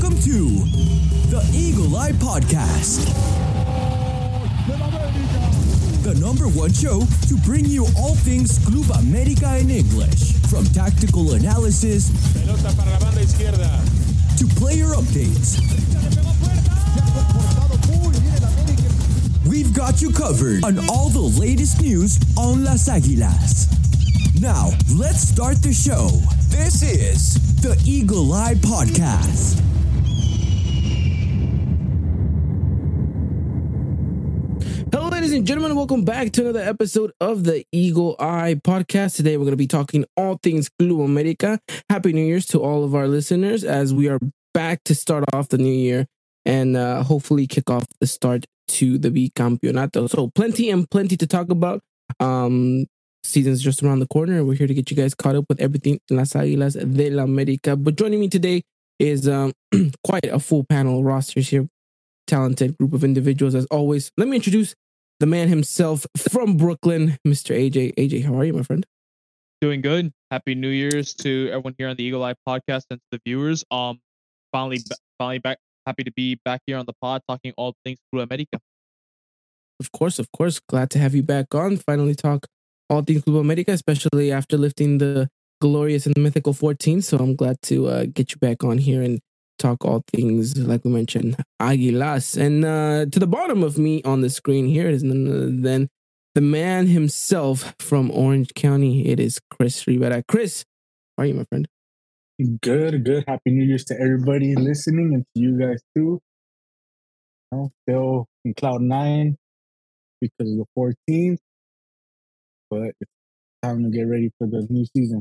Welcome to the Eagle Eye Podcast, the number one show to bring you all things Club America in English, from tactical analysis Pelota para la banda izquierda. to player updates. We've got you covered on all the latest news on Las Águilas. Now, let's start the show. This is the Eagle Eye Podcast. Hello, ladies and gentlemen. Welcome back to another episode of the Eagle Eye Podcast. Today, we're going to be talking all things Club America. Happy New Year's to all of our listeners as we are back to start off the new year and hopefully kick off the start to the Bicampeonato. So plenty to talk about. Season's just around the corner. We're here to get you guys caught up with everything Las Águilas del América. But joining me today is quite a full panel rosters here. Talented group of individuals as always. Let me introduce the man himself from Brooklyn, Mr. AJ. AJ, how are you, my friend? Doing good. Happy New Year's to everyone here on the Eagle Eye Podcast and to the viewers. Finally back. Happy to be back here on the pod talking all things Club America. Of course. Glad to have you back on. Finally talk all things Club America, especially after lifting the glorious and mythical 14. So I'm glad to get you back on here and talk all things, like we mentioned, Águilas. And to the bottom of me on the screen here is none other than the man himself from Orange County. It is Chris Rivera. Chris, how are you, my friend? Good. Happy New Year's to everybody listening and to you guys too. Still in cloud 9 because of the 14th, but it's time to get ready for the new season.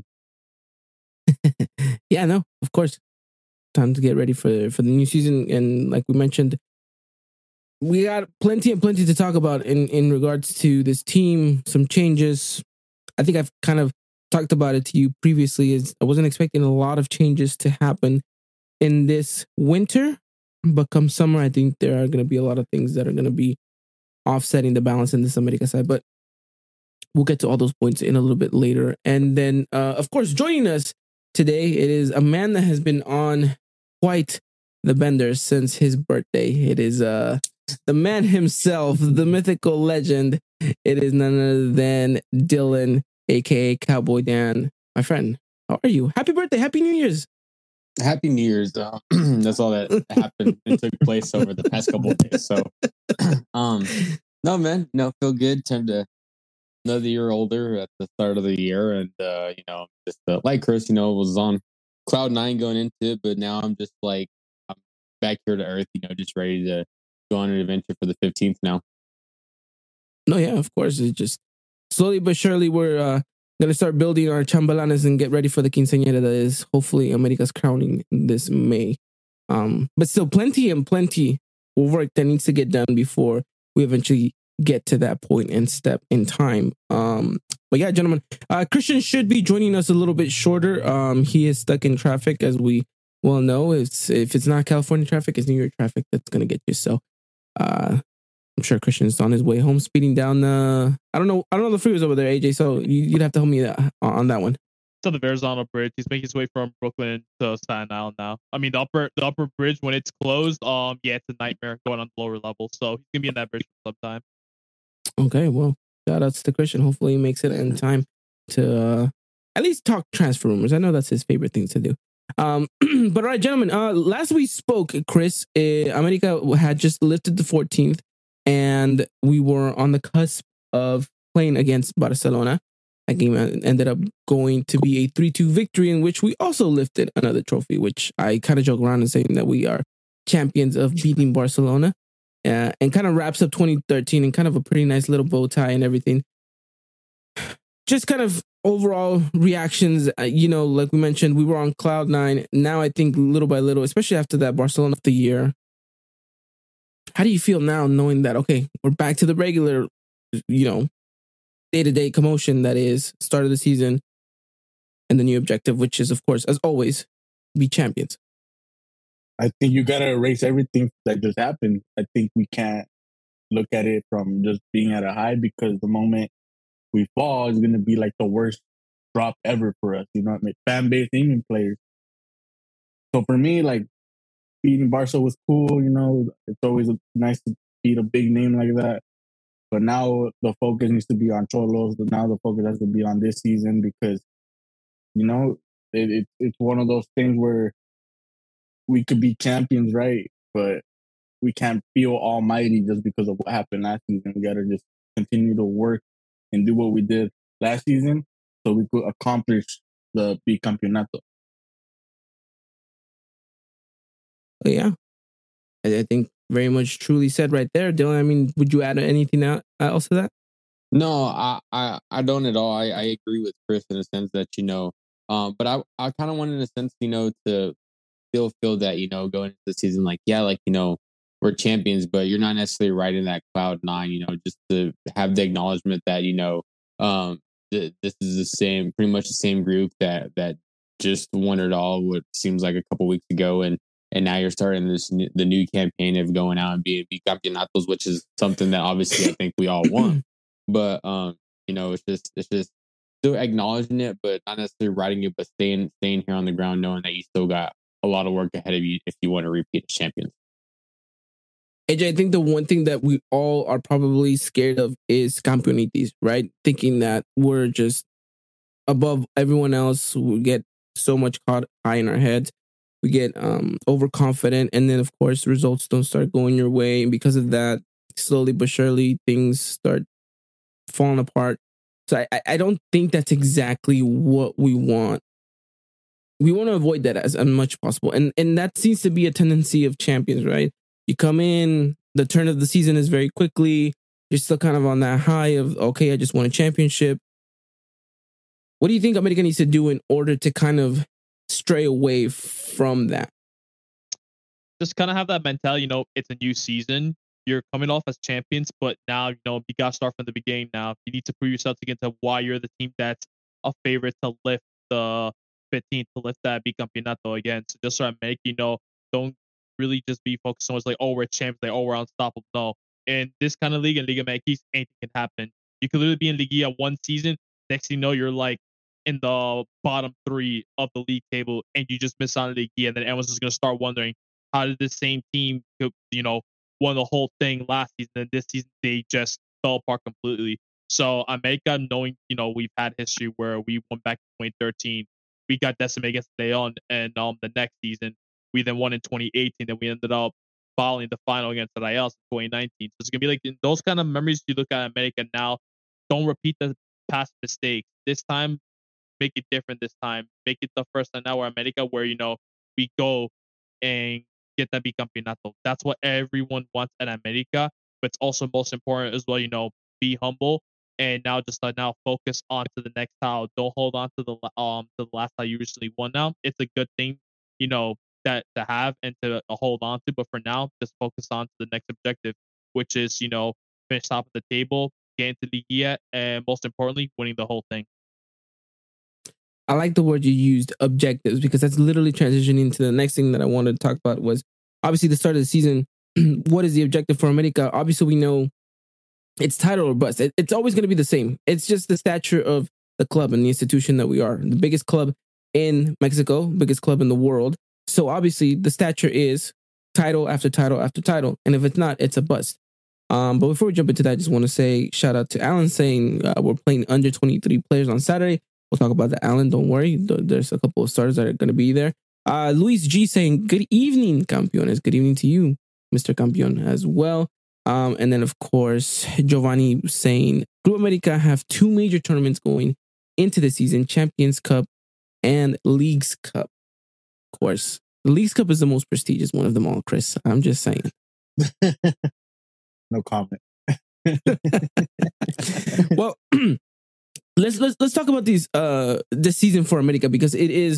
Yeah, no, of course. Time to get ready for the new season. And like we mentioned, we got plenty to talk about in regards to this team, some changes. I think I've kind of talked about it to you previously. Is I wasn't expecting a lot of changes to happen in this winter, but come summer, I think there are going to be a lot of things that are going to be offsetting the balance in this America side. But we'll get to all those points in a little bit later. And then, of course, joining us today, it is a man that has been on quite the bender since his birthday. It is the man himself, the mythical legend. It is none other than Dylan, aka Cowboy Dan. My friend, how are you? Happy birthday! Happy New Year's! Happy New Year's. That's all that happened and took place over the past couple of days. So, no, man, feel good. Time to another year older at the start of the year, and just like Chris, was on cloud 9 going into it, but now I'm just like I'm back here to earth, just ready to go on an adventure for the 15th now. No, yeah, of course. It's just slowly but surely we're gonna start building our chambelanes and get ready for the quinceañera that is hopefully America's crowning this May. But still plenty of work that needs to get done before we eventually get to that point and step in time. But yeah, gentlemen, Christian should be joining us a little bit shorter. He is stuck in traffic, as we well know. If it's not California traffic, it's New York traffic that's going to get you. So I'm sure Christian's on his way home, speeding down I don't know the freeways over there, AJ. So you'd have to help me on that one. To the Verrazano Bridge. He's making his way from Brooklyn to Staten Island now. I mean, the upper bridge, when it's closed, it's a nightmare going on the lower level. So he's gonna be in that bridge for some time. Okay, well, shout outs to Christian. Hopefully he makes it in time to at least talk transfer rumors. I know that's his favorite thing to do. But all right, gentlemen, last we spoke, Chris, America had just lifted the 14th and we were on the cusp of playing against Barcelona. That game ended up going to be a 3-2 victory in which we also lifted another trophy, which I kind of joke around and saying that we are champions of beating Barcelona. And kind of wraps up 2013 and kind of a pretty nice little bow tie and everything. Just kind of overall reactions, like we mentioned, we were on cloud 9. Now I think little by little, especially after that Barcelona of the year, how do you feel now knowing that, okay, we're back to the regular, day-to-day commotion that is start of the season and the new objective, which is, of course, as always, be champions? I think you got to erase everything that just happened. I think we can't look at it from just being at a high, because the moment we fall is going to be like the worst drop ever for us. Fan base, even players. So for me, like, beating Barca was cool. It's always nice to beat a big name like that. But now the focus needs to be on Cholos. But now the focus has to be on this season because, it's one of those things where we could be champions, right? But we can't feel almighty just because of what happened last season. We got to just continue to work and do what we did last season so we could accomplish the bicampeonato. Yeah. I think very much truly said right there, Dylan. I mean, would you add anything else to that? No, I don't at all. I agree with Chris in a sense that, but I kind of want in a sense, to still feel that, going into the season, we're champions, but you're not necessarily riding that cloud nine, just to have the acknowledgement that, this is pretty much the same group that just won it all, what seems like a couple weeks ago. And now you're starting the new campaign of going out and being bicampeonatos, which is something that obviously I think we all want. But it's just still acknowledging it, but not necessarily riding it, but staying here on the ground, knowing that you still got a lot of work ahead of you if you want to repeat as champions. AJ, I think the one thing that we all are probably scared of is campeonitis, right? Thinking that we're just above everyone else. We get so much caught high in our heads. We get overconfident, and then of course results don't start going your way, and because of that, slowly but surely things start falling apart. So I don't think that's exactly what we want. We want to avoid that as much as possible, and that seems to be a tendency of champions, right? You come in, the turn of the season is very quickly. You're still kind of on that high of, okay, I just won a championship. What do you think America needs to do in order to kind of stray away from that? Just kind of have that mentality, it's a new season. You're coming off as champions, but now, you got to start from the beginning now. You need to prove yourself to get to why you're the team that's a favorite to lift the 15th, to lift that bicampeonato again. So just so I make, don't really just be focused on like, oh, we're champions, like, oh, we're unstoppable. No. In this kind of league, in Liga MX, anything can happen. You could literally be in Liguilla one season. Next thing you know, you're like in the bottom 3 of the league table, and you just miss out on Liguilla, and then everyone's just going to start wondering, how did the same team, won the whole thing last season, and this season they just fell apart completely. So America, knowing, we've had history where we won back in 2013, we got decimated against Leon, and the next season we then won in 2018, and we ended up following the final against Rayados in 2019. So it's gonna be like those kind of memories you look at America now. Don't repeat the past mistakes. This time, make it different. This time, make it the first time now where America, where we go and get that bicampeonato. That's what everyone wants at America. But it's also most important as well. Be humble, and now just now focus on to the next tile. Don't hold on to the last tile you recently won. Now it's a good thing, that to have and to hold on to. But for now, just focus on to the next objective, which is finish top of the table, get into Liguilla, and most importantly, winning the whole thing. I like the word you used, objectives, because that's literally transitioning to the next thing that I wanted to talk about was obviously the start of the season. What is the objective for America? Obviously, we know it's title or bust. It's always going to be the same. It's just the stature of the club and the institution that we are. The biggest club in Mexico, biggest club in the world. So obviously the stature is title after title after title. And if it's not, it's a bust. But before we jump into that, I just want to say shout out to Alan saying we're playing under 23 players on Saturday. We'll talk about that, Alan. Don't worry. There's a couple of starters that are going to be there. Luis G saying, good evening, Campeones. Good evening to you, Mr. Campeon, as well. And then, of course, Giovanni saying, Club America have 2 major tournaments going into the season, Champions Cup and Leagues Cup. Of course, the Leagues Cup is the most prestigious one of them all, Chris. I'm just saying. No comment. Well, let's talk about this season for America, because it's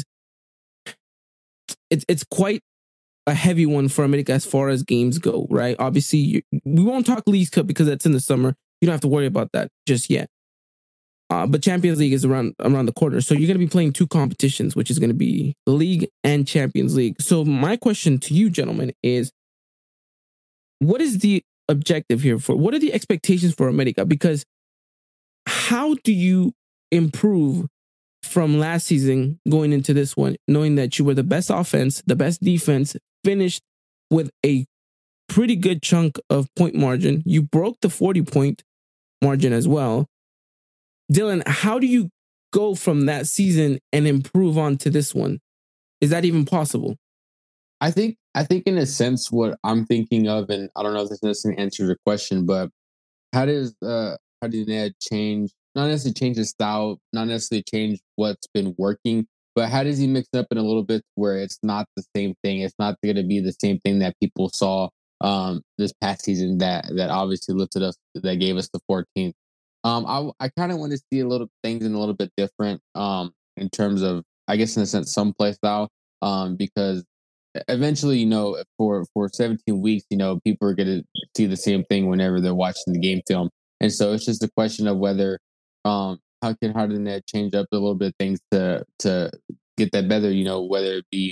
quite a heavy one for America as far as games go, right? Obviously, we won't talk Leagues Cup because that's in the summer. You don't have to worry about that just yet. But Champions League is around the corner. So you're going to be playing 2 competitions, which is going to be the League and Champions League. So my question to you, gentlemen, is what is the objective here what are the expectations for America? Because how do you improve from last season going into this one, knowing that you were the best offense, the best defense, finished with a pretty good chunk of point margin. You broke the 40-point margin as well. Dylan, how do you go from that season and improve on to this one? Is that even possible? I think in a sense what I'm thinking of, and I don't know if this necessarily answers your question, but how does Ned change? Not necessarily change his style, not necessarily change what's been working, but how does he mix it up in a little bit where it's not the same thing? It's not going to be the same thing that people saw this past season that obviously lifted us, that gave us the 14th. I kind of want to see a little things in a little bit different in terms of, I guess in a sense, some play style because eventually, for 17 weeks, people are going to see the same thing whenever they're watching the game film. And so it's just a question of whether, how can Harden change up a little bit of things to get that better, whether it be,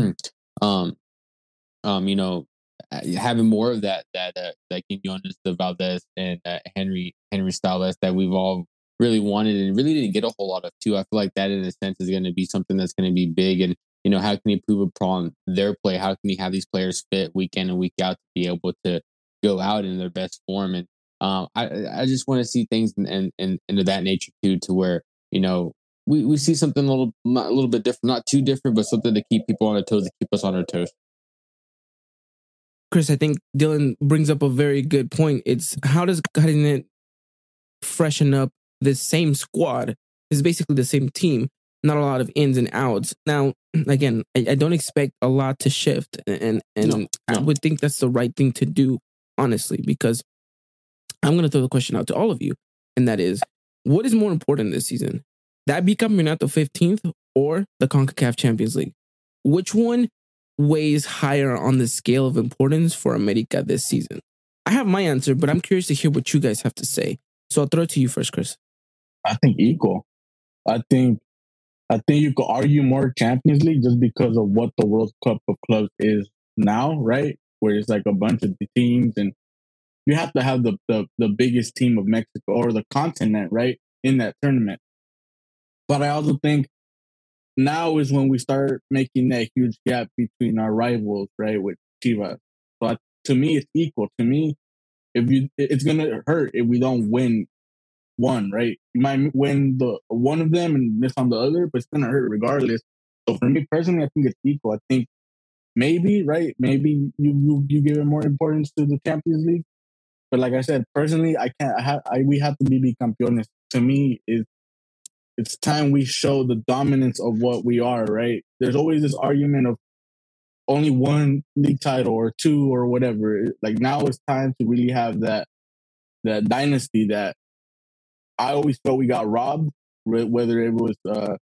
having more of that Quinones, the Valdez, and Henry Styles that we've all really wanted and really didn't get a whole lot of too. I feel like that in a sense is going to be something that's going to be big. And how can he improve upon their play? How can he have these players fit week in and week out to be able to go out in their best form? And I just want to see things and into that nature too, to where we see something a little bit different, not too different, but something to keep people on their toes, to keep us on our toes. Chris, I think Dylan brings up a very good point. It's how does Garnet freshen up this same squad? It's basically the same team, not a lot of ins and outs. Now, again, I don't expect a lot to shift, and no. I would think that's the right thing to do, honestly, because I'm going to throw the question out to all of you, and that is, what is more important this season? That be Campeonato 15th or the CONCACAF Champions League? Which one weighs higher on the scale of importance for America this season? I have my answer, but I'm curious to hear what you guys have to say. So I'll throw it to you first, Chris. I think equal. I think you could argue more Champions League just because of what the World Cup of Clubs is now, right? Where it's like a bunch of the teams, and you have to have the biggest team of Mexico or the continent, right, in that tournament. But I also think now is when we start making that huge gap between our rivals, right, with Chivas. So to me, it's equal. To me, it's gonna hurt if we don't win one, right? You might win the one of them and miss on the other, but it's gonna hurt regardless. So for me personally, I think it's equal. I think maybe, right? Maybe you give it more importance to the Champions League. But like I said, personally, I can't. We have to be bicampeones. To me, it's time we show the dominance of what we are, right? There's always this argument of only one league title or two or whatever. Like now it's time to really have that dynasty that I always felt we got robbed, whether it was the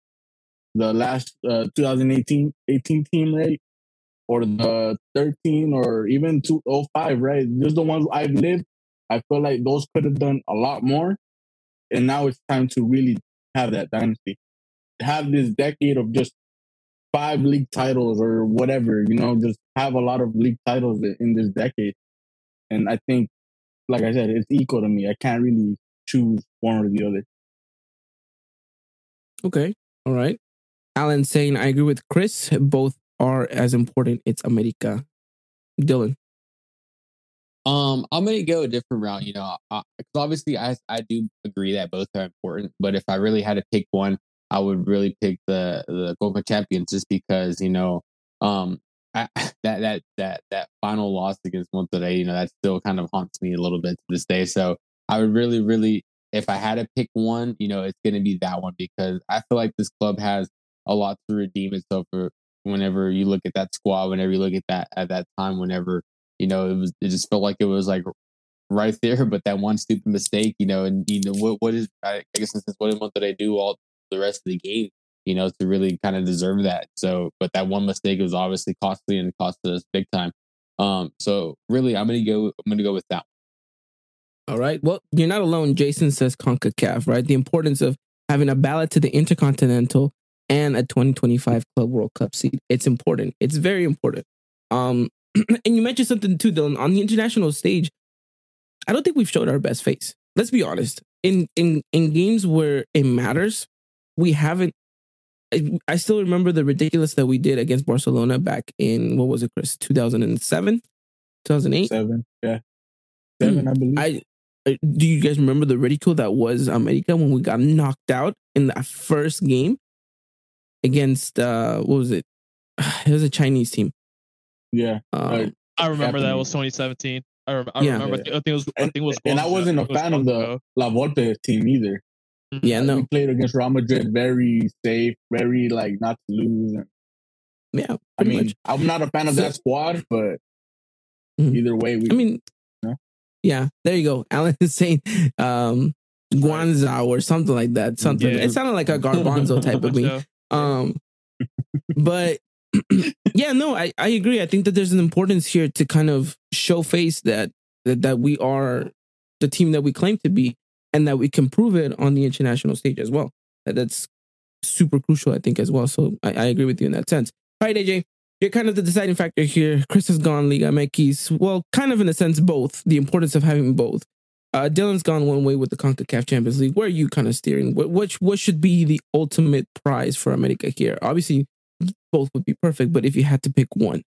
last 2018 team, right? Or the 13 or even 2005, right? Those are the ones I've lived. I feel like those could have done a lot more. And now it's time to really have that dynasty. Have this decade of just 5 league titles or whatever, just have a lot of league titles in this decade. And I think, like I said, it's equal to me. I can't really choose one or the other. Okay. All right. Alan saying, I agree with Chris. Both are as important. It's America. Dylan. I'm going to go a different route, because obviously I do agree that both are important, but if I really had to pick one, I would really pick the Copa Champions, just because, that final loss against Monterrey, that still kind of haunts me a little bit to this day. So I would really, if I had to pick one, it's going to be that one, because I feel like this club has a lot to redeem itself for whenever you look at that squad, whenever you look at that time, whenever, it just felt like it was like right there, but that one stupid mistake, and what is, I guess, what did Monterrey do all the rest of the game, to really kind of deserve that? So, but that one mistake was obviously costly and cost us big time. So really, I'm gonna go with that one. All right. Well, you're not alone. Jason says CONCACAF, right? The importance of having a ballot to the Intercontinental and a 2025 Club World Cup seed. It's important. It's very important. And you mentioned something too, Dylan. On the international stage, I don't think we've showed our best face. Let's be honest. In games where it matters, we haven't I still remember the ridiculous that we did against Barcelona back in, what was it, Chris? 2007, 2008. 7, yeah, 7, I believe. Do you guys remember the ridicule that was America when we got knocked out in that first game against what was it? It was a Chinese team. Yeah, I remember that. It was 2017. I remember. Yeah. I think it was. And I wasn't a fan of the La Volpe team either. Yeah, no. We played against Real Madrid very safe, very like not to lose. Yeah, I mean, much. I'm not a fan of that squad, but either way, yeah, there you go. Alan is saying Guanzao or something like that. Something. Yeah. It sounded like a Garbanzo type of thing. But yeah, no, I agree. I think that there's an importance here to kind of show face that we are the team that we claim to be, and that we can prove it on the international stage as well. That's super crucial, I think, as well. So I agree with you in that sense. All right, AJ, you're kind of the deciding factor here. Chris has gone Liga MX. Well, kind of in a sense, both. The importance of having both. Dylan's gone one way with the CONCACAF Champions League. Where are you kind of steering? What should be the ultimate prize for America here? Obviously, both would be perfect, but if you had to pick one.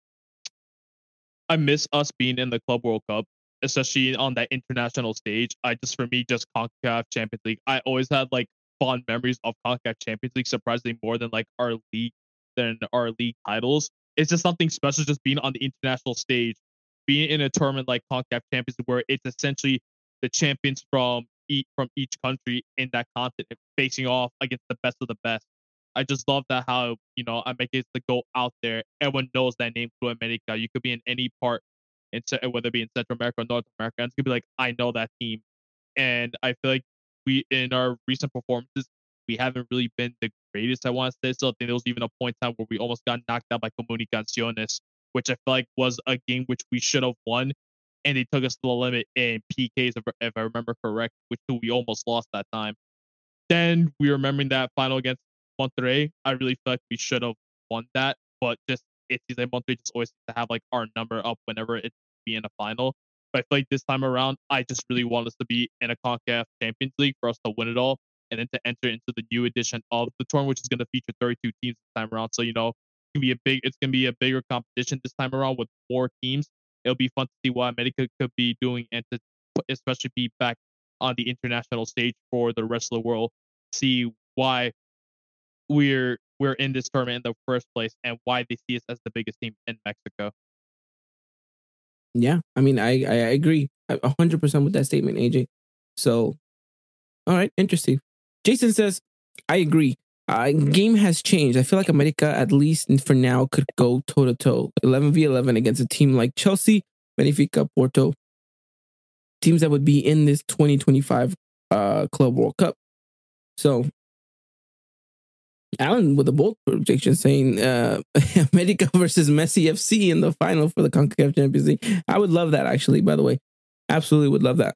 I miss us being in the Club World Cup, especially on that international stage. For me, CONCACAF Champions League. I always had like fond memories of CONCACAF Champions League, surprisingly more than like our league titles. It's just something special just being on the international stage, being in a tournament like CONCACAF Champions League, where it's essentially the champions from each country in that continent facing off against the best of the best. I just love that how, America gets to go out there. Everyone knows that name, Club America. You could be in any part, whether it be in Central America or North America, and it's going to be like, I know that team. And I feel like in our recent performances, we haven't really been the greatest, I want to say. So I think there was even a point in time where we almost got knocked out by Comunicaciones, which I feel like was a game which we should have won. And they took us to the limit in PKs, if I remember correct, which we almost lost that time. Then we remembering that final against Monterrey. I really feel like we should have won that, but it seems like Monterrey just always seems to have like our number up whenever it be in a final. But I feel like this time around, I just really want us to be in a CONCACAF Champions League for us to win it all, and then to enter into the new edition of the tournament, which is going to feature 32 teams this time around. So it's gonna be a bigger competition this time around with more teams. It'll be fun to see what America could be doing, and to especially be back on the international stage for the rest of the world. See why we're in this tournament in the first place, and why they see us as the biggest team in Mexico. Yeah, I mean, I agree 100% with that statement, AJ. So, all right, interesting. Jason says, I agree. Game has changed. I feel like America, at least for now, could go toe-to-toe, 11v11 against a team like Chelsea, Benfica, Porto, teams that would be in this 2025 Club World Cup. So, Alan with a bold prediction saying America versus Messi FC in the final for the CONCACAF Champions League. I would love that, actually, by the way. Absolutely would love that.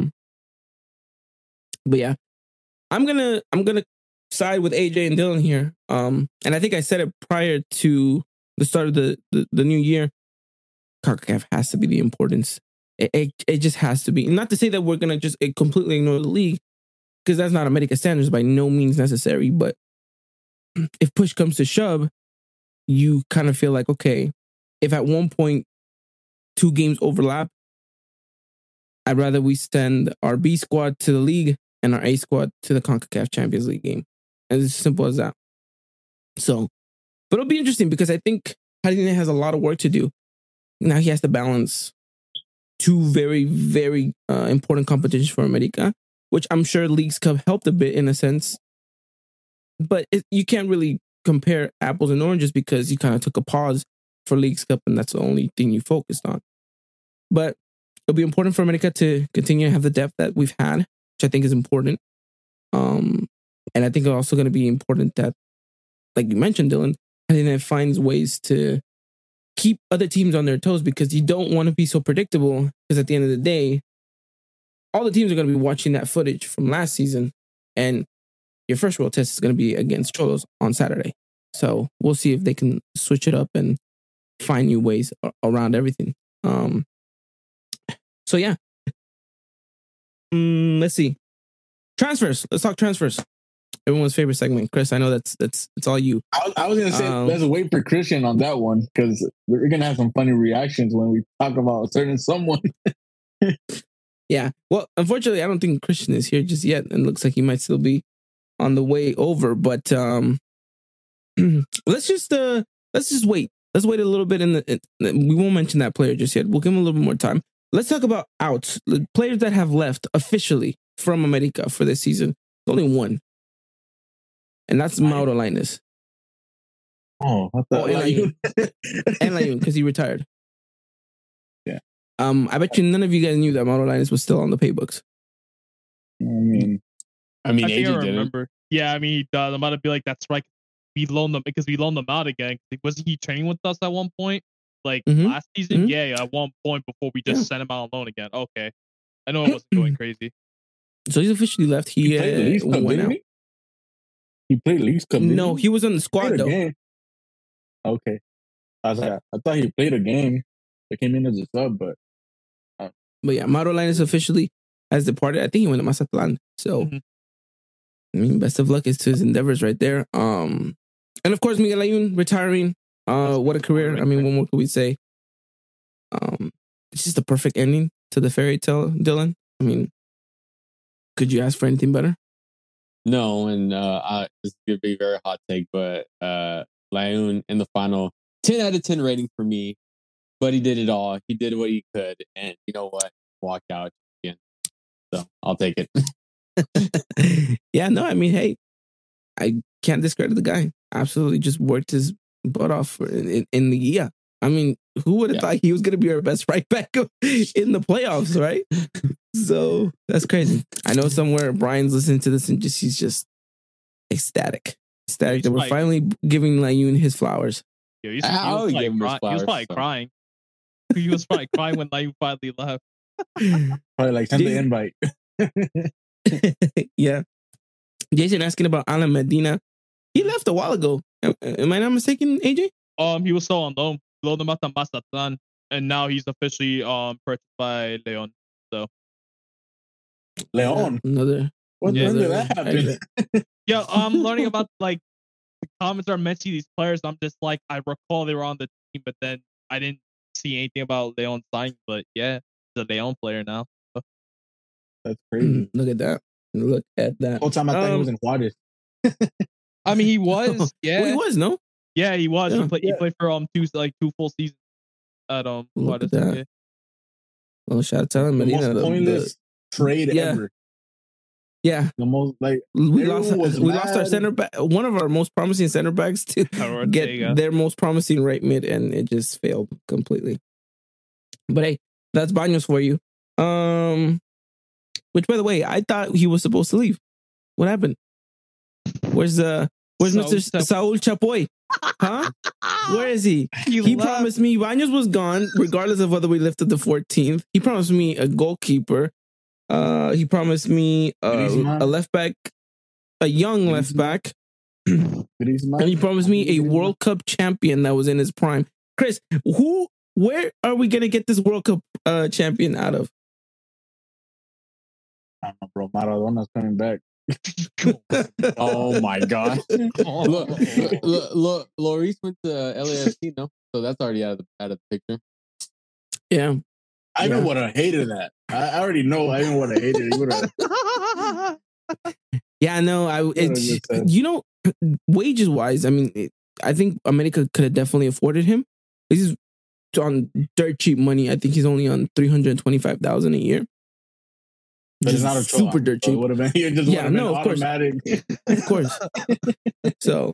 But yeah, I'm gonna side with AJ and Dylan here. And I think I said it prior to the start of the new year. CONCACAF has to be the importance. It just has to be. Not to say that we're gonna just completely ignore the league, because that's not America standards by no means necessary. But if push comes to shove, you kind of feel like, okay, if at one point 2 games overlap, I'd rather we send our B squad to the league and our A squad to the CONCACAF Champions League game. And it's as simple as that. So, but it'll be interesting because I think Jardine has a lot of work to do. Now he has to balance 2 very, very important competitions for America, which I'm sure Leagues Cup helped a bit in a sense. But you can't really compare apples and oranges because you kind of took a pause for Leagues Cup and that's the only thing you focused on. But it'll be important for America to continue to have the depth that we've had, which I think is important. And I think it's also going to be important that, like you mentioned, Dylan, I think it finds ways to keep other teams on their toes, because you don't want to be so predictable, because at the end of the day, all the teams are going to be watching that footage from last season, and your first world test is going to be against Cholos on Saturday. So we'll see if they can switch it up and find new ways around everything. So yeah. Let's see. Transfers. Let's talk transfers. everyone's favorite segment. Chris, I know that's all you. I was gonna say let's wait for Christian on that one because we're gonna have some funny reactions when we talk about a certain someone. Yeah. Well, unfortunately, I don't think Christian is here just yet, and looks like he might still be on the way over. But let's just wait. Let's wait a little bit. We won't mention that player just yet. We'll give him a little bit more time. Let's talk about outs. The players that have left officially from America for this season. There's only one, and that's Mauro Lainez. Oh, I thought and Layun because he retired. Yeah. I bet you none of you guys knew that Mauro Lainez was still on the paybooks. I mean, I think AJ I did. remember. Yeah, I mean, he does. I'm about to be like, that's right. We loaned them out again. Wasn't he training with us at one point? Like last season? Mhm. Yeah, at one point before we just sent him out on loan again. Okay. I know it wasn't going crazy. So he's officially left. He played the Leagues Cup, went didn't out. he played Leagues Cup. No, he was on the squad played a though. game. Okay. I thought he played a game. They came in as a sub, but yeah, Mauro Lainez officially has departed. I think he went to Mazatlan. So, I mean, best of luck to his endeavors right there. And of course, Miguel Layun retiring. What a career! I mean, what more could we say? It's just a perfect ending to the fairy tale, Dylan. I mean, could you ask for anything better? No, and this is gonna be a very hot take, but Layun in the final, 10 out of 10 rating for me. But he did it all. He did what he could, and you know what? Walked out again. So I'll take it. Yeah, no, I mean, hey, I can't discredit the guy. Absolutely, just worked his butt off in the year. I mean, who would have thought he was going to be our best right back in the playoffs, right? So that's crazy. I know somewhere Brian's listening to this and he's just ecstatic that we're finally giving Layun his flowers. Yeah, he was probably crying. He was probably crying when Layun finally left. Probably like send the invite. Yeah. Jason asking about Alan Medina. He left a while ago. Am I not mistaken, AJ? He was still on loan. Loaned him out to Mazatlan, and now he's officially purchased by Leon. So Leon. When did that happen? Yeah, I'm learning about like the comments are mentioning these players. I'm just like, I recall they were on the team, but then I didn't see anything about Leon signing. But yeah, he's a Leon player now. So. That's crazy. Look at that. Look at that. Whole time I thought he was in Juarez. I mean, he was. Yeah, well, he was. No. Yeah, he was. Yeah. He played for two full seasons at Look at Juarez. that. Yeah. Well, shout out to Alan Medina. Most pointless trade ever. Yeah, the most like we lost our center back, one of our most promising center backs to get their most promising right mid, and it just failed completely. But hey, that's Baños for you. Which, by the way, I thought he was supposed to leave. What happened? Where's Mr. Saul Chapoy? Huh? Where is he? He promised me Baños was gone, regardless of whether we lifted the 14th. He promised me a goalkeeper. He promised me a left back, a young left back, and he promised me a World Cup champion that was in his prime. Chris, where are we gonna get this World Cup champion out of? I don't know, bro. Maradona's coming back. Oh my god! Look, Lloris went to LAFC, no, so that's already out of the picture. Yeah. I even would have hated that. I already know. I even would have hated it. Yeah, no. It's wages wise. I mean, I think America could have definitely afforded him. He's on dirt cheap money. I think he's only on $325,000 a year. But it's not a super dirt cheap. Would have been. It just Yeah, no, of automatic. Of course. So.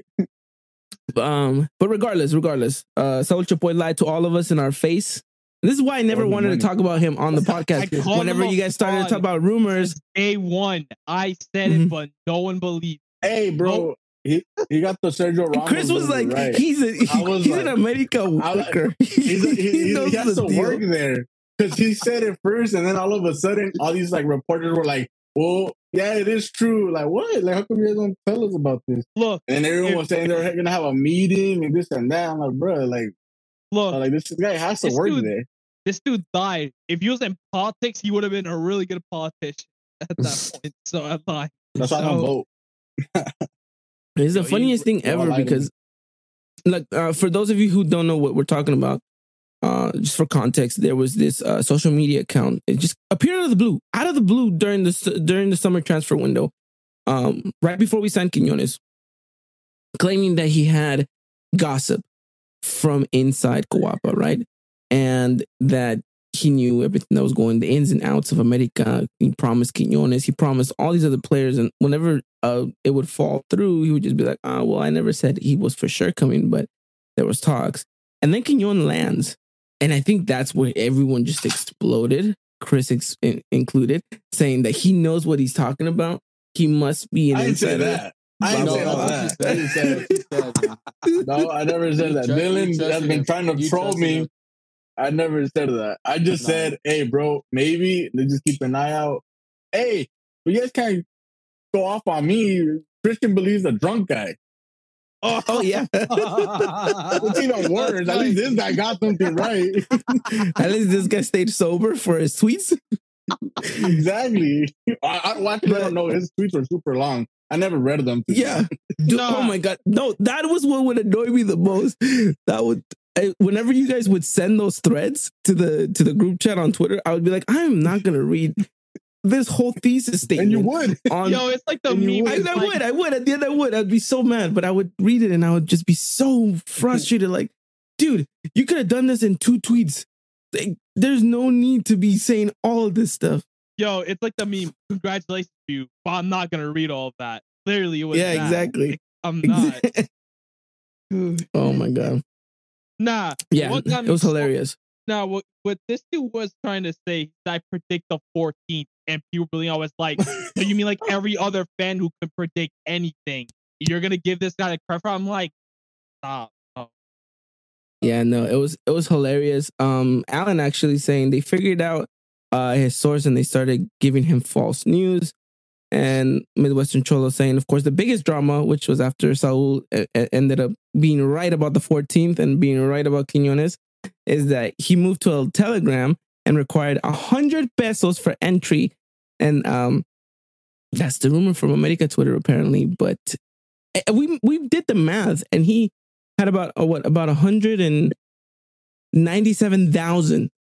But regardless, Saul Chapoy lied to all of us in our face. This is why I never wanted to talk about him on the podcast. Whenever you guys started to talk about rumors. Day one, I said it, but no one believed. Hey, bro. He got the Sergio Ramos. Chris was like, right. he's an America worker. He has to work there. Because he said it first, and then all of a sudden, all these like reporters were like, well, yeah, it is true. Like, what? Like, how come you guys don't tell us about this? Look. And everyone was saying they're going to have a meeting and this and that. I'm like, bro, like, look, like this guy has to work there. This dude died. If he was in politics, he would have been a really good politician at that point. So I'm like, that's why I don't vote. It's the Yo, funniest thing y'all ever lied to because, like, for those of you who don't know what we're talking about, just for context, there was this social media account. It just appeared out of the blue during the summer transfer window, right before we signed Quiñones, claiming that he had gossip from inside Coapa, right? And that he knew everything that was going, the ins and outs of America. He promised Quiñones, he promised all these other players, and whenever it would fall through, he would just be like, well, I never said he was for sure coming, but there was talks. And then Quiñones lands. And I think that's where everyone just exploded, Chris included, saying that he knows what he's talking about. He must be an I didn't say insider. that. I didn't say all that. I didn't say that. No, I never said that. Dylan has been trying to troll me. I never said that. I just said, hey, bro, maybe let's just keep an eye out. Hey, but you guys can't go off on me. Christian believes a drunk guy. Oh yeah. It's even worse. At least this guy got something right. At least this guy stayed sober for his tweets. Exactly. I don't know. His tweets are super long. I never read them. Yeah. Dude, oh my God. No, that was what would annoy me the most. That would, whenever you guys would send those threads to the group chat on Twitter, I would be like, I am not going to read this whole thesis statement. And you would. Yo, it's like the meme. I would. At the end, I would. I'd be so mad, but I would read it and I would just be so frustrated. Like, dude, you could have done this in 2 tweets. Like, there's no need to be saying all of this stuff. Yo, it's like the meme. Congratulations to you, but I'm not gonna read all of that. Clearly, it was Yeah, that. exactly. Like, I'm not. Oh my God. Nah. Yeah, it was hilarious. Now, what this dude was trying to say, I predict the 14th, and people really always like, so you mean like every other fan who can predict anything, you're gonna give this guy a credit? I'm like, stop. Oh. Yeah, no, it was hilarious. Alan actually saying they figured out his source and they started giving him false news. And Midwestern Cholo saying, of course, the biggest drama, which was after Saul ended up being right about the 14th and being right about Quiñones, is that he moved to a Telegram and required 100 pesos for entry. And that's the rumor from America Twitter, apparently. But we did the math, and he had about 197,000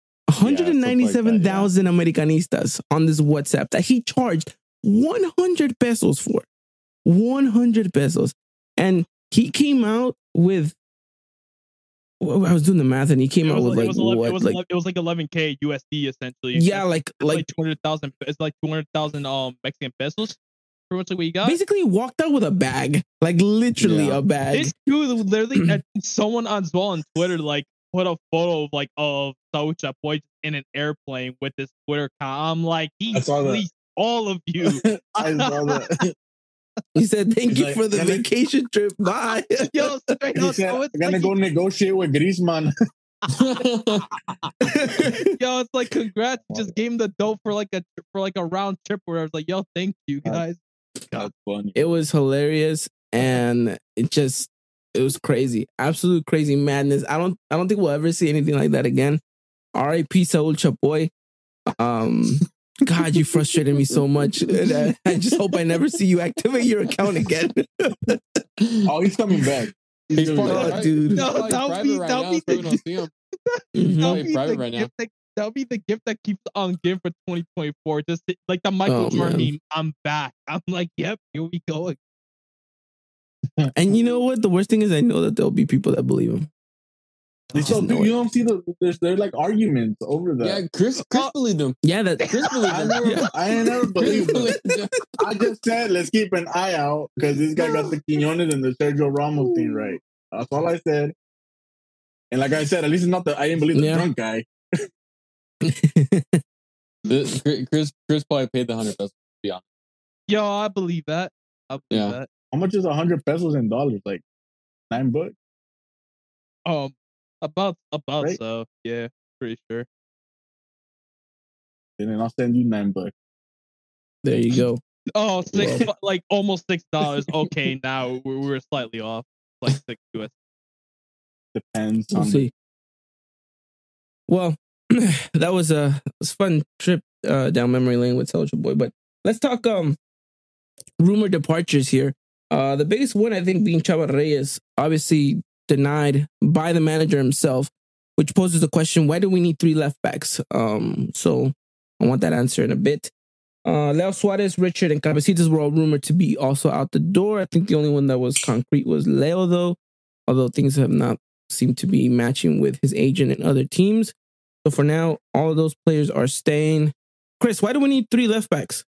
Americanistas on this WhatsApp that he charged 100 pesos for. 100 pesos. And he came out with, I was doing the math, and he came out with it was like 11K USD essentially. Yeah, like 200,000. It's like 200,000 Mexican pesos. Pretty much like what you got. Basically, he walked out with a bag, like literally a bag. This dude literally, someone on Twitter like put a photo of Saul Chapoy in an airplane with his Twitter account. I'm like, he fleeced all of you. I saw that. He said, thank you for the vacation trip. Bye. Yo, straight up. I'm going to go negotiate with Griezmann. Yo, it's like, congrats. Just gave him the dope for like a round trip where I was like, yo, thank you guys. That's funny. It was hilarious, and it was crazy. Absolute crazy madness. I don't think we'll ever see anything like that again. R.I.P. Saul Chapoy. God, you frustrated me so much. And I just hope I never see you activate your account again. Oh, he's coming back. He's dude. No, that'll be the gift that keeps on giving for 2024. Just like the Michael Jordan meme, I'm back. I'm like, yep, here we go. And you know what? The worst thing is I know that there'll be people that believe him. You don't see there's like arguments over that. Yeah, Chris believed him. Yeah, that Chris believed him. I never believed him. I just said let's keep an eye out because this guy got the Quiñones and the Sergio Ramos thing right. That's all I said. And like I said, at least it's not I didn't believe the drunk guy. Chris probably paid the 100 pesos. To be honest. Yo, I believe that. That. How much is 100 pesos in dollars? Like $9? About right? So yeah, pretty sure. And then I'll send you $9. There you go. Oh, like almost $6. Okay, now we're slightly off. Like $6 US. Depends. We'll see. Well, that was a fun trip down memory lane with Saul Chapoy. But let's talk rumor departures here. The biggest one, I think, being Chava Reyes, obviously denied by the manager himself, which poses the question, why do we need 3 left backs? So I want that answer in a bit. Leo Suarez, Richard, and Cabecitas were all rumored to be also out the door. I think the only one that was concrete was Leo, though, although things have not seemed to be matching with his agent and other teams. So for now, all of those players are staying. Chris, why do we need 3 left backs?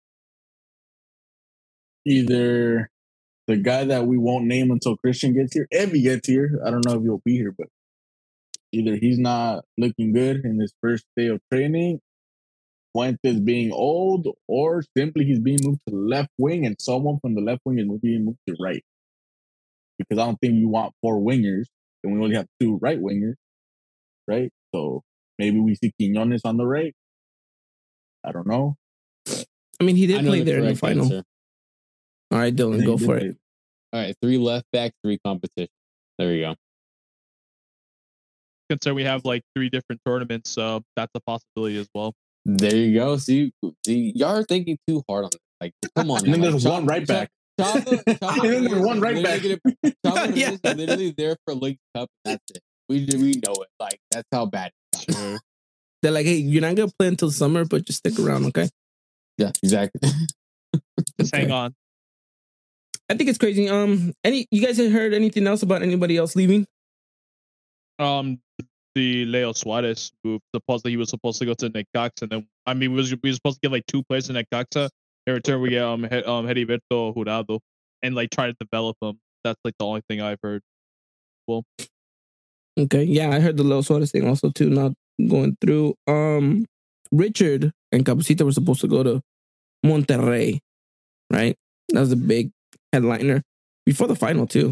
Either the guy that we won't name until Christian gets here, if he gets here, I don't know if he'll be here, but either he's not looking good in his first day of training, Fuentes being old, or simply he's being moved to the left wing and someone from the left wing is being moved to right. Because I don't think you want 4 wingers and we only have 2 right wingers, right? So maybe we see Quiñones on the right. I don't know. I mean, he did play there in the final. Answer. All right, Dylan, go for it. All right, 3 left back, 3 competition. There you go. Consider we have like 3 different tournaments, so that's a possibility as well. There you go. See, y'all are thinking too hard on it. Like, come on. And then there's one right back. Chava And then there's one right back. Chava Yeah. is literally there for League Cup. That's it. We know it. Like, that's how bad it got. They're like, hey, you're not going to play until summer, but just stick around, okay? Yeah, exactly. Just hang on. I think it's crazy. You guys have heard anything else about anybody else leaving? The Leo Suarez move. Supposedly he was supposed to go to Necaxa, and then we were supposed to get like 2 players in Necaxa. In return, we get Heriberto Jurado, and like try to develop him. That's like the only thing I've heard. Well, okay, yeah, I heard the Leo Suarez thing also too, not going through. Richard and Cabecita were supposed to go to Monterrey, right? That was a big headliner before the final too.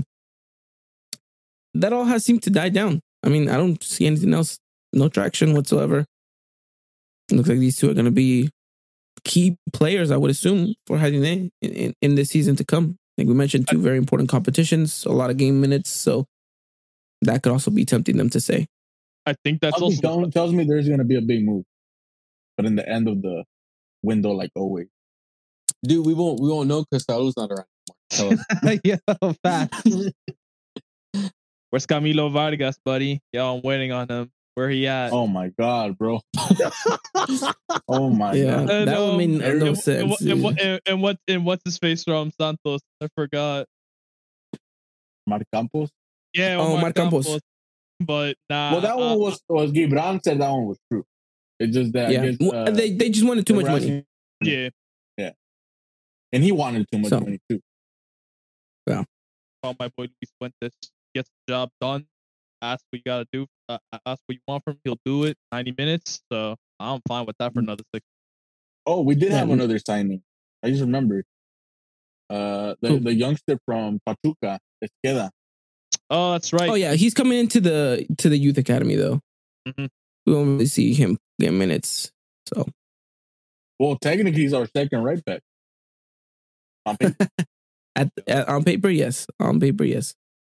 That all has seemed to die down. I mean, I don't see anything else. No traction whatsoever. It looks like these 2 are going to be key players, I would assume, for Jardine in this season to come. I think we mentioned 2 very important competitions, a lot of game minutes, so that could also be tempting them to say. I think that's also tells me there's going to be a big move, but in the end of the window, like always. Dude, we won't know because Saul's not around anymore. Yo, fat. Where's Camilo Vargas, buddy? Yo, I'm waiting on him. Where he at? Oh my god, bro. Oh my god. That would mean no sense. And what's his face from Santos? I forgot. Marc Campos? Yeah, Marc Campos. But nah. Well, that one was Gibran said that one was true. It's just that yeah. I guess, they just wanted too much money. Yeah. And he wanted too much money too. Yeah. Oh, my boy Luis Fuentes gets the job done. Ask what you gotta do. Ask what you want from him. He'll do it. 90 minutes. So I'm fine with that for another 6. Oh, we did have another signing. I just remembered. The youngster from Pachuca, Esqueda. Oh, that's right. Oh yeah, he's coming into the youth academy though. Mm-hmm. We won't really see him get minutes. So, well, technically, he's our second right back. On paper. on paper, yes. On paper, yes.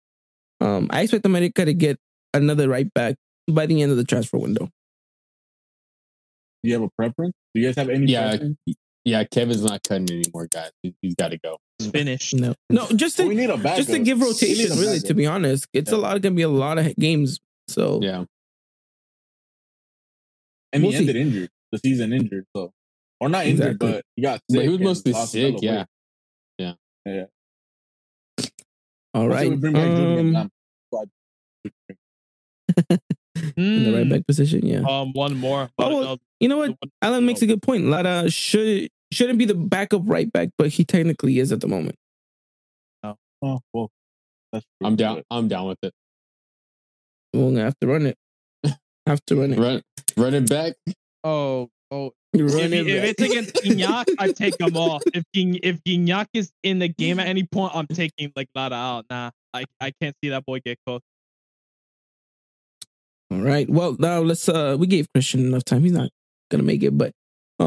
I expect America to get another right back by the end of the transfer window. Do you have a preference? Do you guys have any preference? Yeah, Kevin's not cutting anymore, guys. He's got to go. It's finished. No, just to, we need a backup. Just to give rotation, really, to be honest. It's going to be a lot of games. So, yeah. And he ended injured. The season injured, so. Or not injured, but he got sick. But he was mostly sick, yeah. All right. We bring back Julian in the right back position, yeah. One more. You know what? Alan makes a good point. Lara shouldn't be the backup right back, but he technically is at the moment. Oh, well, that's true. I'm down with it. We're gonna have to run it. Run it back. Oh. If it's against Gignac, I take him off. If Gignac is in the game at any point, I'm taking like Lara out. Nah, I can't see that boy get cooked. All right. Well, now let's. We gave Christian enough time. He's not gonna make it, but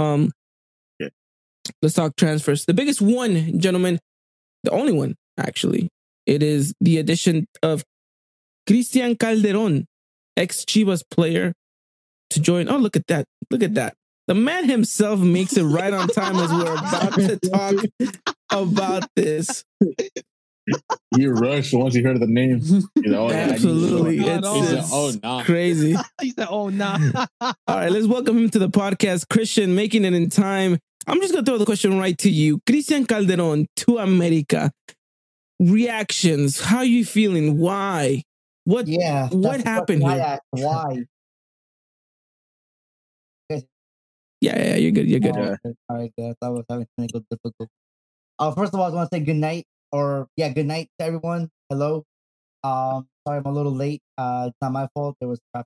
let's talk transfers. The biggest one, gentlemen, the only one actually. It is the addition of Cristian Calderon, ex-Chivas player, to join. Oh, look at that! Look at that! The man himself makes it right on time as we're about to talk about this. You rushed once you heard the name. You know, Absolutely. Nah. Crazy. He said, "Oh nah." All right, let's welcome him to the podcast. Christian, making it in time. I'm just going to throw the question right to you. Cristian Calderon to America. Reactions. How are you feeling? Why? What happened here? Why? Yeah, you're good. You're good. Oh, okay. All right, guys. I was having technical difficulties. First of all, I want to say good night, good night to everyone. Hello. Sorry, I'm a little late. It's not my fault. There was traffic.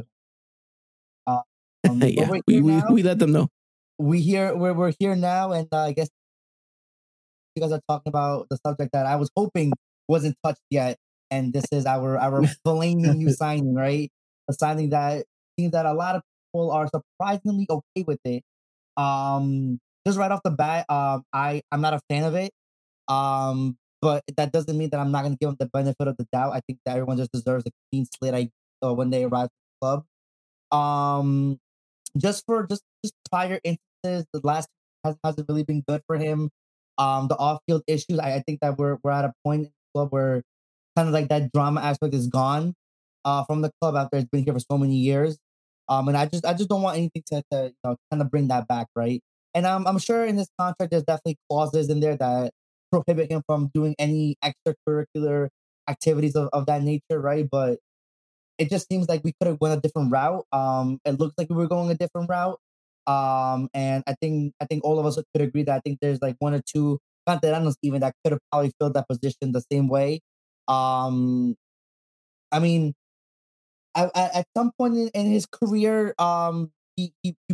Yeah, we let them know. We're here now, and I guess you guys are talking about the subject that I was hoping wasn't touched yet, and this is our flaming new signing, right? A signing that seems that a lot of people are surprisingly okay with it. Just right off the bat, I'm not a fan of it. But that doesn't mean that I'm not going to give them the benefit of the doubt. I think that everyone just deserves a clean slate when they arrive at the club. Just prior instances, the last hasn't really been good for him. The off-field issues, I think that we're at a point in the club where kind of like that drama aspect is gone from the club after it's been here for so many years. And I just don't want anything to kind of bring that back, right? And I'm sure in this contract there's definitely clauses in there that prohibit him from doing any extracurricular activities of that nature, right? But it just seems like we could have went a different route. It looks like we were going a different route. And I think all of us could agree that I think there's like one or two canteranos even that could have probably filled that position the same way. I mean, at some point in his career, he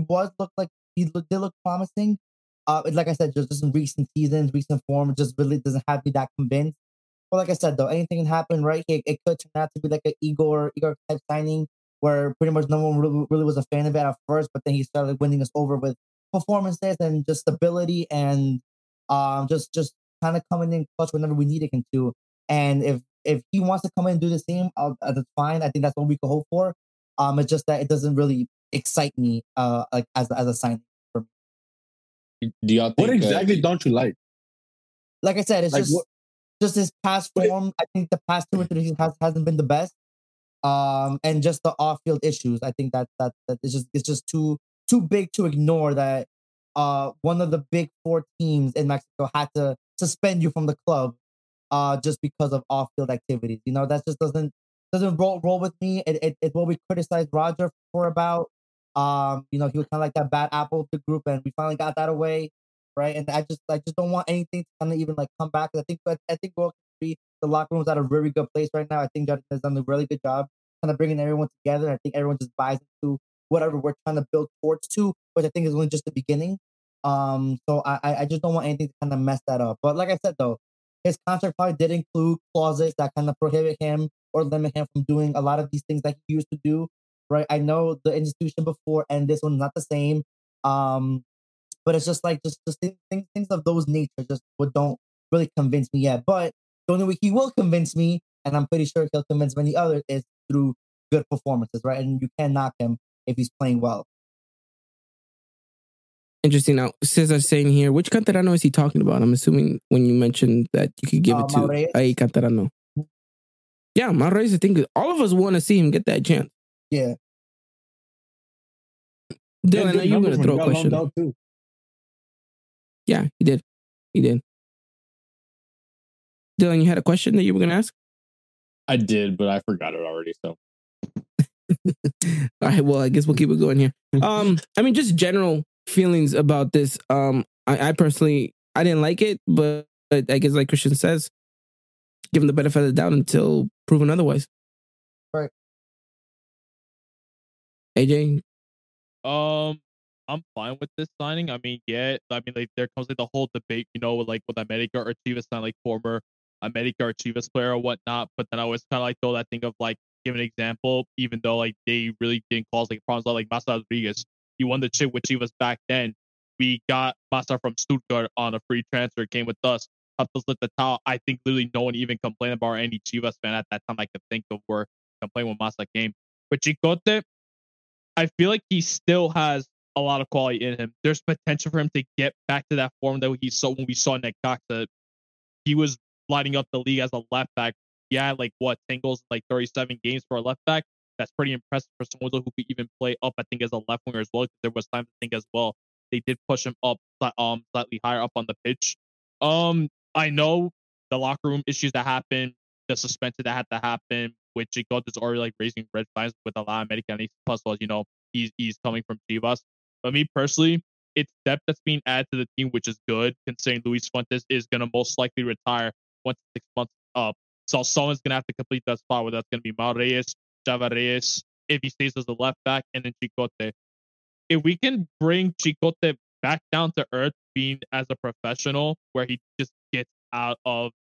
did look promising. Like I said, just in recent seasons, recent form, just really doesn't have me that convinced. But like I said, though, anything can happen, right? It could turn out to be like an Igor type signing where pretty much no one really was a fan of it at first, but then he started winning us over with performances and just stability and just kind of coming in clutch whenever we needed him to. And if he wants to come in and do the same, that's fine. I think that's what we could hope for. It's just that it doesn't really excite me like as a signing for me. Do y'all think what exactly don't you like? Like I said, it's like just his past form. I think the past 2 or 3 seasons hasn't been the best. And just the off-field issues. I think that it's just too big to ignore that one of the big 4 teams in Mexico had to suspend you from the club just because of off-field activities. You know, that just doesn't roll with me. It's what we criticized Roger for about. You know, he was kind of like that bad apple of the group, and we finally got that away, right? And I just don't want anything to kind of even like come back. I think the locker room's at a very good place right now. I think Jordan has done a really good job kind of bringing everyone together. I think everyone just buys into whatever we're trying to build towards to, which I think is only just the beginning. So I just don't want anything to kind of mess that up. But like I said, though, his contract probably did include clauses that kind of prohibit him or limit him from doing a lot of these things that he used to do, right? I know the institution before and this one's not the same. But it's just like just things of those nature just what don't really convince me yet. But the only way he will convince me, and I'm pretty sure he'll convince many others, is through good performances, right? And you can't knock him if he's playing well. Interesting. Now, Cesar's saying here, which Canterano is he talking about? I'm assuming when you mentioned that you could give it to a Canterano. Yeah, Mahrez, I think all of us want to see him get that chance. Yeah. Dylan, are you going to throw a question? Yeah, he did. Dylan, you had a question that you were going to ask? I did, but I forgot it already, so. All right, well, I guess we'll keep it going here. I mean, just general feelings about this. I personally, I didn't like it, but I guess like Christian says, give him the benefit of the doubt until proven otherwise. Right. AJ? I'm fine with this signing. I mean, like there comes like the whole debate, you know, like with America or Chivas, not like former America or Chivas player or whatnot. But then I always kind of like throw that thing of like, give an example, even though like they really didn't cause like problems like Massa Rodriguez. He won the chip with Chivas back then. We got Massa from Stuttgart on a free transfer, came with us, helped us lift the top. I think literally no one even complained about, or any Chivas fan at that time I could think of were complaining when Massa came. But Chicote, I feel like he still has a lot of quality in him. There's potential for him to get back to that form that he saw when we saw Necaxa. He was lighting up the league as a left back. Yeah, like 10 goals, like 37 games for a left back. That's pretty impressive for someone who could even play up, I think, as a left winger as well. There was time to think as well. They did push him up, slightly higher up on the pitch. I know the locker room issues that happened, the suspension that had to happen, which Chicote is already like raising red flags with a lot of Americanistas. Plus, well, he's coming from Chivas. But me personally, it's depth that's being added to the team, which is good, considering Luis Fuentes is going to most likely retire once 6 months up. So someone's going to have to complete that spot, whether that's going to be Mau Reyes, Java Reyes, if he stays as a left back, and then Chicote. If we can bring Chicote back down to earth, being as a professional, where he just gets out of,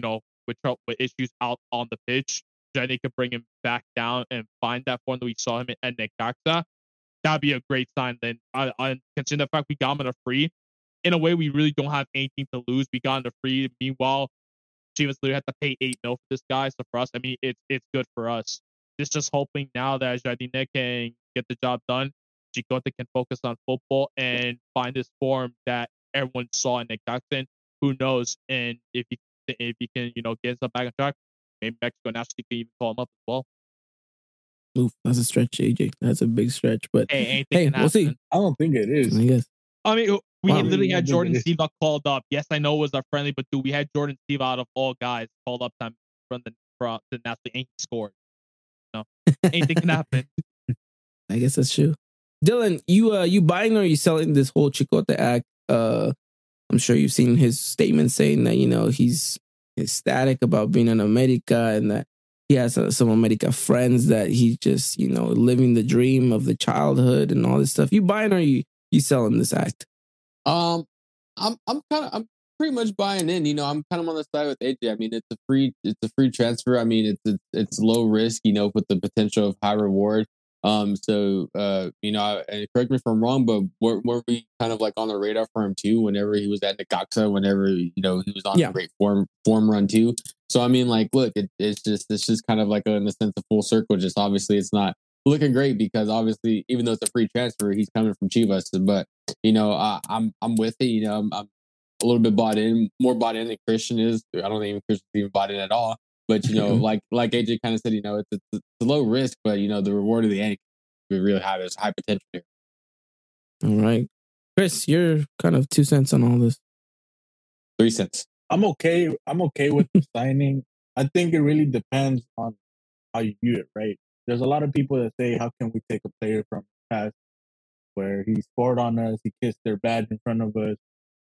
with issues out on the pitch, then they can bring him back down and find that form that we saw him at Necaxa. That'd be a great sign. Then, I considering the fact we got him on a free, in a way, we really don't have anything to lose. We got him a free. Meanwhile, Chivas literally had to pay $8 million for this guy. So for us, I mean, it's good for us. Just hoping now that Jardine can get the job done. Chicote can focus on football and find this form that everyone saw in Necaxa. Who knows? And if he can, get himself back on track, maybe Mexico nationally can even call him up as well. Oof, that's a stretch, AJ. That's a big stretch. But hey, we'll see. I don't think it is. I guess. I mean, we literally had Jordan Silva called up. Yes, I know it was a friendly, but dude, we had Jordan Silva out of all guys called up time from the nationally, and he scored. No, anything can happen. I guess that's true. Dylan, you buying or you selling this whole Chicote act? I'm sure you've seen his statement saying that he's ecstatic about being in America and that he has some America friends, that he's just living the dream of the childhood and all this stuff. You buying or you selling this act? I'm pretty much buying in. I'm kind of on the side with AJ. I mean, it's a free transfer. I mean, it's low risk, with the potential of high reward. And correct me if I'm wrong, but were we kind of like on the radar for him too? Whenever he was at Necaxa, whenever he was on a great form run too. So I mean, like, look, it's just kind of like in the sense of full circle. Just obviously, it's not looking great because obviously, even though it's a free transfer, he's coming from Chivas. But I'm with it. I'm a little bit more bought in than Christian is. I don't think even Christian's even bought in at all. But like AJ kind of said, it's a low risk, but the reward of the end we really have is high potential here. All right, Chris, you're kind of 2 cents on all this. 3 cents. I'm okay with the signing. I think it really depends on how you view it, right? There's a lot of people that say, how can we take a player from the past where he scored on us, he kissed their badge in front of us,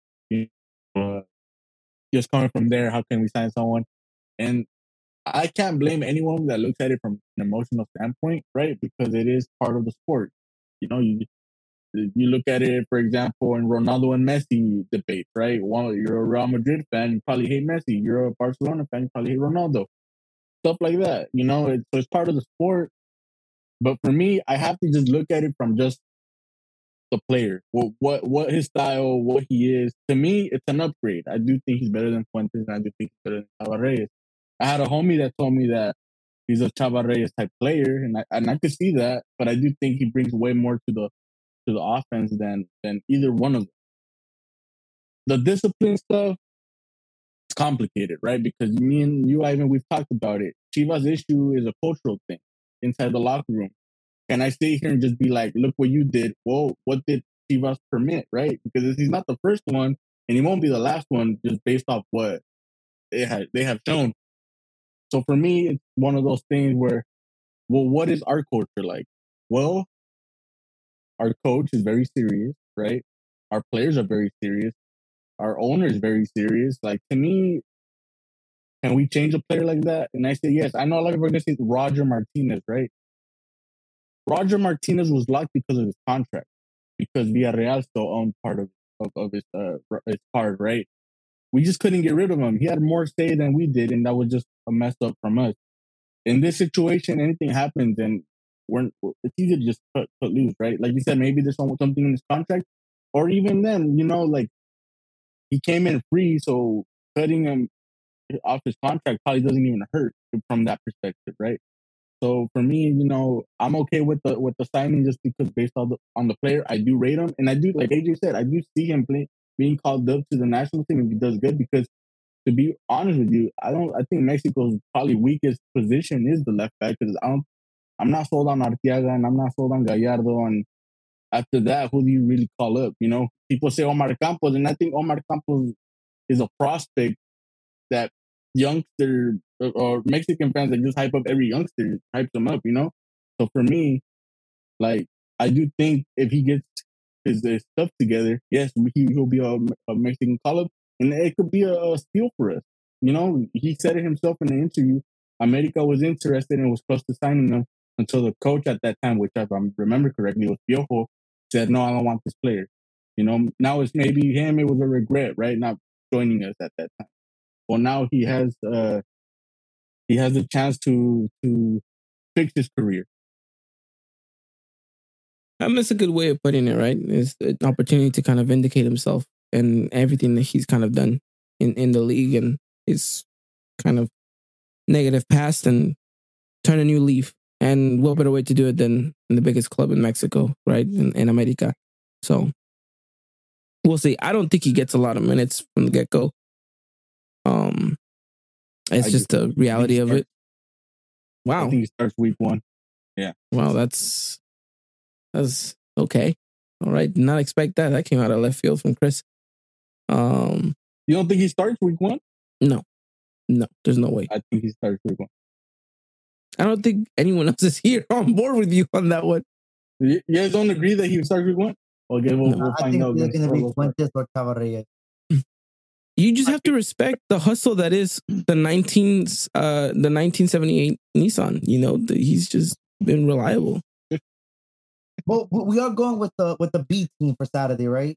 just coming from there, how can we sign someone? And I can't blame anyone that looks at it from an emotional standpoint, right? Because it is part of the sport. You look at it, for example, in Ronaldo and Messi debate, right? You're a Real Madrid fan, you probably hate Messi. You're a Barcelona fan, you probably hate Ronaldo. Stuff like that, it's part of the sport. But for me, I have to just look at it from just the player, what his style, what he is. To me, it's an upgrade. I do think he's better than Fuentes, and I do think he's better than Chava Reyes. I had a homie that told me that he's a Chava Reyes type player, and I could see that, but I do think he brings way more to the offense than either one of them. The discipline stuff, it's complicated, right? Because me and you, Ivan, we've talked about it. Chivas' issue is a cultural thing inside the locker room. Can I stay here and just be like, look what you did? Well, what did Chivas permit, right? Because he's not the first one, and he won't be the last one just based off what they have shown. So for me, it's one of those things where, well, what is our culture like? Well, our coach is very serious, right? Our players are very serious. Our owner is very serious. Like, to me, can we change a player like that? And I say yes. I know a lot of people are going to say Roger Martinez, right? Roger Martinez was locked because of his contract, because Villarreal still owned part of his part, right? We just couldn't get rid of him. He had more say than we did, and that was just a mess up from us. In this situation, anything happens, and it's easy to just cut loose, right? Like you said, maybe there's something in his contract, or even then, like he came in free, so cutting him off his contract probably doesn't even hurt from that perspective, right? So for me, I'm okay with the signing just because based on the player, I do rate him, and I do, like AJ said, I do see him being called up to the national team if he does good. Because to be honest with you, I think Mexico's probably weakest position is the left back, because I'm not sold on Arteaga and I'm not sold on Gallardo. And after that, who do you really call up? People say Omar Campos, and I think Omar Campos is a prospect that youngster or Mexican fans that just hype up every youngster, hype them up. So for me, like, I do think if he gets his stuff together, yes, he'll be a Mexican call up, and it could be a steal for us. He said it himself in the interview. America was interested and was close to signing him until the coach at that time, which if I remember correctly was Piojo, said, "No, I don't want this player." Now it's maybe him. It was a regret, right, not joining us at that time. Well, now he has a chance to fix his career. That's a good way of putting it, right? It's an opportunity to kind of vindicate himself and everything that he's kind of done in the league and his kind of negative past, and turn a new leaf. And what better way to do it than in the biggest club in Mexico, right? In America. So we'll see. I don't think he gets a lot of minutes from the get-go. It's just the reality of it. Wow. I think he starts week 1. Yeah. Wow, that's okay. All right. Did not expect that. That came out of left field from Chris. You don't think he starts week 1? No, there's no way. I think he starts week 1. I don't think anyone else is here on board with you on that one. You guys don't agree that he starts week 1? Okay, we'll find out. I think it's going to be Fuentes or Chavarria. You just have to respect the hustle that is the 1978 Nissan. He's just been reliable. Well, we are going with the B team for Saturday, right?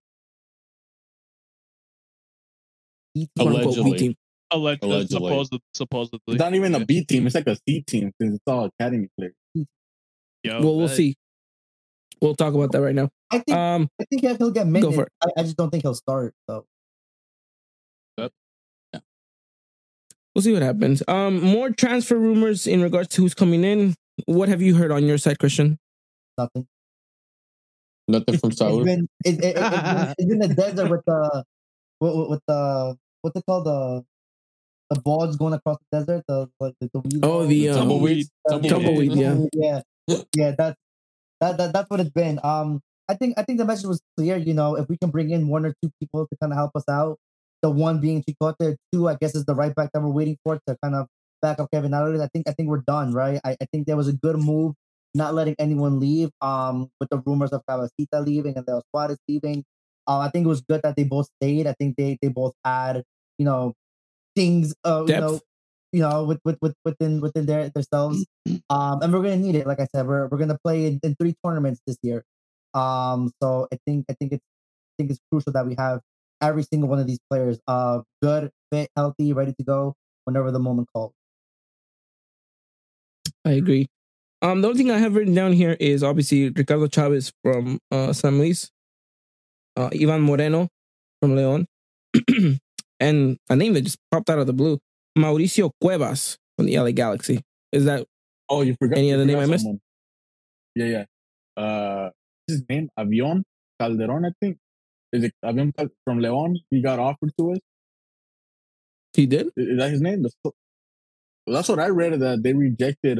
Allegedly. Supposedly. It's not even a B team. It's like a C team since it's all academy players. Well, we'll see. We'll talk about that right now. I think he'll get minutes. Go for it. I just don't think he'll start. So. We'll see what happens. More transfer rumors in regards to who's coming in. What have you heard on your side, Christian? Nothing from Saul. It's been the desert with the what's it called, the balls going across the desert. The weed. Oh, the tumbleweed. Yeah. That's what it's been. I think the message was clear. If we can bring in 1 or 2 people to kind of help us out. The one being Chicote, 2, I guess, is the right back that we're waiting for to kind of back up Kevin Alvarez. I think we're done, right? I think there was a good move, not letting anyone leave. With the rumors of Cabecita leaving and Del Suarez leaving, I think it was good that they both stayed. I think they both had things depth. Within themselves. And we're gonna need it. Like I said, we're gonna play in 3 tournaments this year. So I think it's crucial that we have every single one of these players good, fit, healthy, ready to go whenever the moment calls. I agree. The only thing I have written down here is obviously Ricardo Chavez from San Luis, Ivan Moreno from León, and a name that just popped out of the blue, Mauricio Cuevas from the LA Galaxy. Is that? Oh, you forgot any other name I missed? Yeah. His name Avión Calderón, I think. Is it Avión from León? He got offered to us. He did? Is that his name? That's what I read. That they rejected.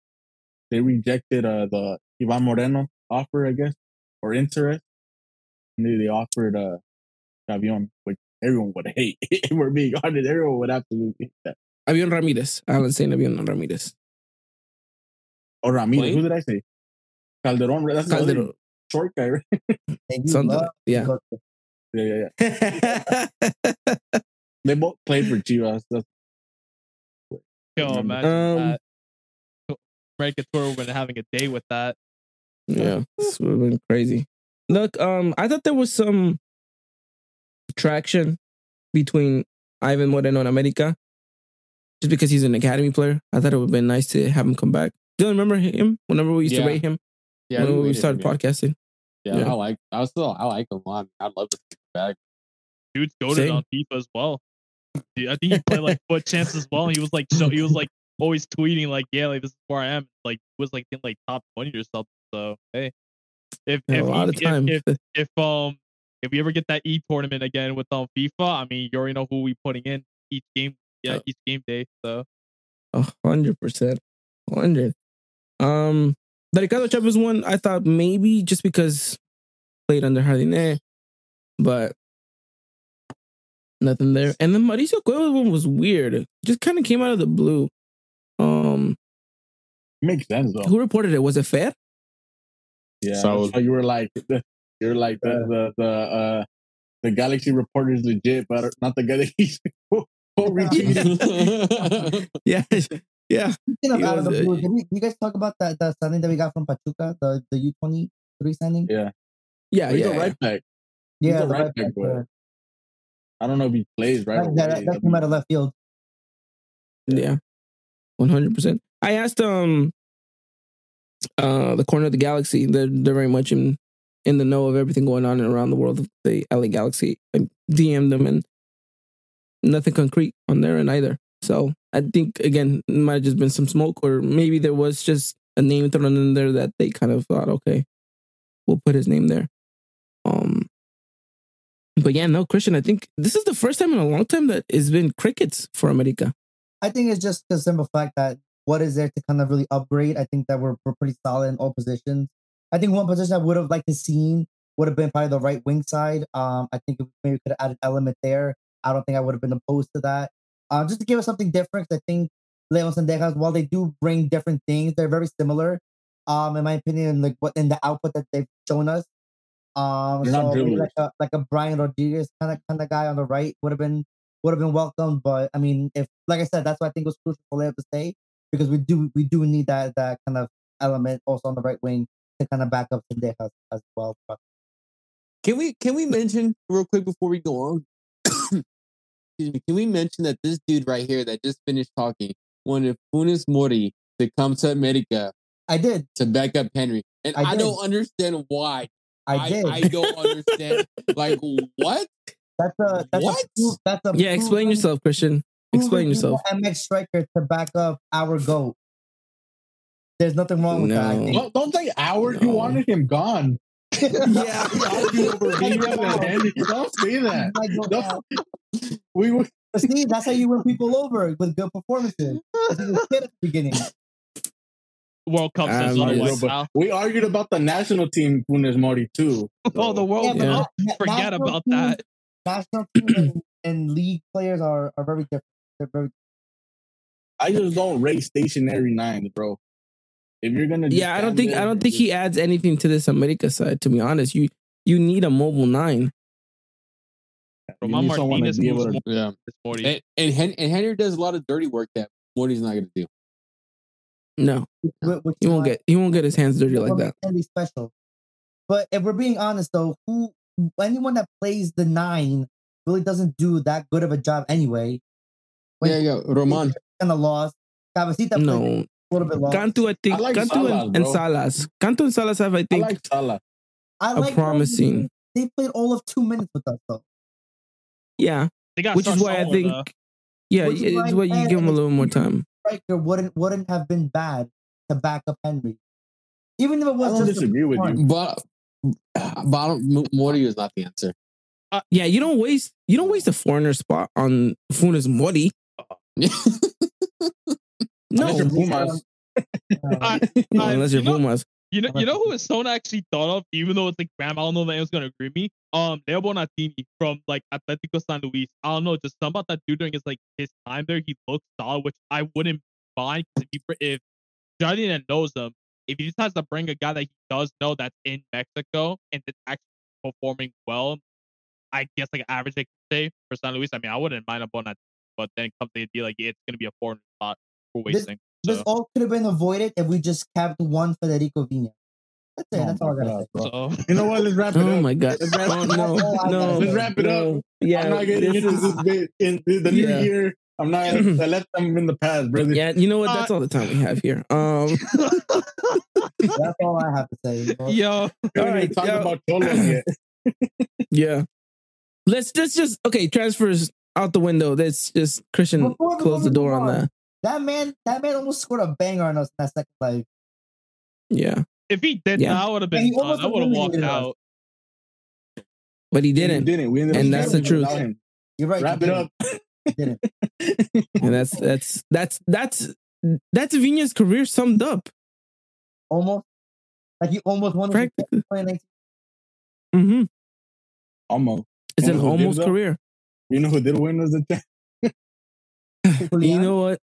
The Ivan Moreno offer, I guess, or interest, and they offered Avión, which everyone would hate. If we're being honest, everyone would absolutely hate that. Avión Ramirez. Alan saying Avión Ramirez. Or Ramirez. Wait. Who did I say? Calderon. That's Calderon. Short guy, right? Yeah. Yeah. They both played for Chivas. Imagine that. American Tour when having a day with that. Yeah, this would have been crazy. Look, I thought there was some traction between Ivan Moreno and America, just because he's an academy player. I thought it would have been nice to have him come back. Do you remember him? Whenever we used to rate him, when we started podcasting. Yeah, I like him. I'd love to see him back. Dude's goated on FIFA as well. Dude, I think he played like foot champs as well. And he was like always tweeting like, yeah, like this is where I am. Like it was like in like top 20 or something. So hey, if A lot of time. if we ever get that tournament again with FIFA, I mean, you already know who we putting in each game. Yeah, each game day. So 100%, 100. The Ricardo Chavez one, I thought maybe just because played under Jardine, but nothing there. And then Mauricio Cuevas one was weird. Just kind of came out of the blue. Makes sense though. Who reported it? Was it Fair? Yeah. So you were like, the Galaxy reporter is legit, but not the guy that he's retweeting. Yeah. Speaking of out of the blue, did you guys talk about the signing that we got from Pachuca, the U23 signing? Yeah. He's a right back. Yeah, he's a right back. But I don't know if he plays right. That came out of left field. Yeah, 100%. I asked the corner of the Galaxy. They're very much in the know of everything going on around the world of the LA Galaxy. I DM'd them and nothing concrete on their end either. So I think again it might have just been some smoke, or maybe there was just a name thrown in there that they kind of thought, okay, we'll put his name there. But yeah, no, Christian, I think this is the first time in a long time that it's been crickets for America. I think it's just the simple fact that what is there to kind of really upgrade? I think that we're pretty solid in all positions. I think one position I would have liked to see would have been probably the right wing side. I think if maybe we could have added element there. I don't think I would have been opposed to that. Just to give us something different, I think Leon Sendejas, while they do bring different things, they're very similar. In my opinion, like what in the output that they've shown us. So like a Brian Rodriguez kind of guy on the right would have been welcome. But I mean, if like I said, that's why I think it was crucial for Leo to stay, because we do need that kind of element also on the right wing to kind of back up Sendejas as well. Can we mention real quick before we go on? Excuse me. Can we mention that this dude right here that just finished talking wanted Funes Mori to come to America? I did to back up Henry, and I don't understand why. I don't understand. Like what? Yeah, explain yourself, Christian. Explain yourself. MX striker to back up our GOAT. There's nothing wrong with that. I think. Don't say our. No. You wanted him gone. Don't say that. See, that's how you win people over with good performances. He was good at the beginning. World Cup we argued about the national team Funes Mori too. Oh, the World Cup. Forget about that. National team and league players are very different. They're very. I just don't rate stationary nines, bro. If you're gonna, I don't think he adds anything to this America side. To be honest, you need a mobile 9. Roman Martinez and Henry does a lot of dirty work that Morty's not gonna do. No, he won't get his hands dirty like that. Special. But if we're being honest, though, anyone that plays the 9 really doesn't do that good of a job anyway. There you go, Roman. Kind of lost. Cabecita no. A little bit lost. Cantu, I think. Like Cantu and Salas. Cantu and Salas have, I think, I like Salas. A promising. They played all of 2 minutes with us, though. Yeah, which is why I think. It's why you give him a little more time. Striker wouldn't have been bad to back up Henry, even if it was. I don't disagree with you, but Mori is not the answer. You don't waste a foreigner spot on Funes Mori. No, unless you're Pumas. Unless you're Pumas. You know who Sona actually thought of, even though it's like Graham, I don't know if anyone's gonna agree with me. Leo Bonatini from like Atletico San Luis. I don't know, just something about that dude during his time there. He looks solid, which I wouldn't mind if Jardine knows him. If he just has to bring a guy that he does know that's in Mexico and that's actually performing well, I guess like average I could say for San Luis. I mean, I wouldn't mind a Bonatini, but then come to the deal, like it's gonna be a foreign spot for wasting. This all could have been avoided if we just kept one Federico Vina. That's it. That's all I gotta say. So, you know what? Let's wrap it up. Oh my god! No. Let's wrap it up. Yeah, I'm not getting into this bit in the new year. I'm not. I left them in the past, brother. Yeah, you know what? That's all the time we have here. That's all I have to say. Yo, all right. Talk about Cholo yet. Yeah. Let's just transfers out the window. Let's just Christian close the door on that. That man almost scored a banger on us in that second leg. Yeah, If he did, Yeah. I would have Yeah, been he almost done. I would have walked eliminated us. out. but he We didn't, didn't. We ended up And that's the struggling truth. without him. You're right. Wrap he it didn't. up. He didn't. and that's Vina's career summed up. Almost. Like he almost won his Practically. 2019. Mm-hmm. Almost. It's You an know who did, almost though? career. You know who did win was the champ? You know what?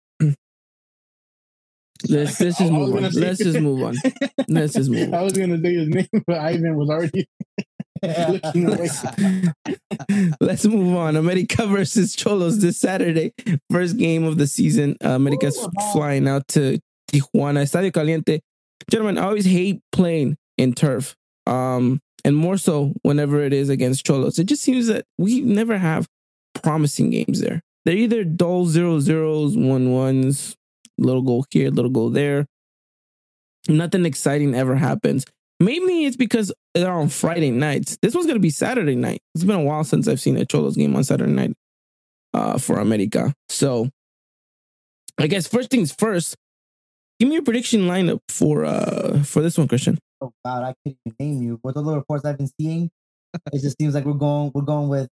Let's just I was move on. gonna say- Let's just move on. Let's just move I on. was gonna say his name, but Ivan was already looking away. Let's move on. America versus Cholos this Saturday. First game of the season. America's flying out to Tijuana. Estadio Caliente. Gentlemen, I always hate playing in turf. And more so whenever it is against Cholos. It just seems that we never have promising games there. They're either dull 0-0s, 1-1s, little goal here, little goal there. Nothing exciting ever happens. Maybe it's because they're on Friday nights. This one's going to be Saturday night. It's been a while since I've seen a Cholos game on Saturday night for America. So I guess first things first, give me your prediction lineup for this one, Christian. Oh God, I can't even name you. With all the reports I've been seeing, it just seems like we're going with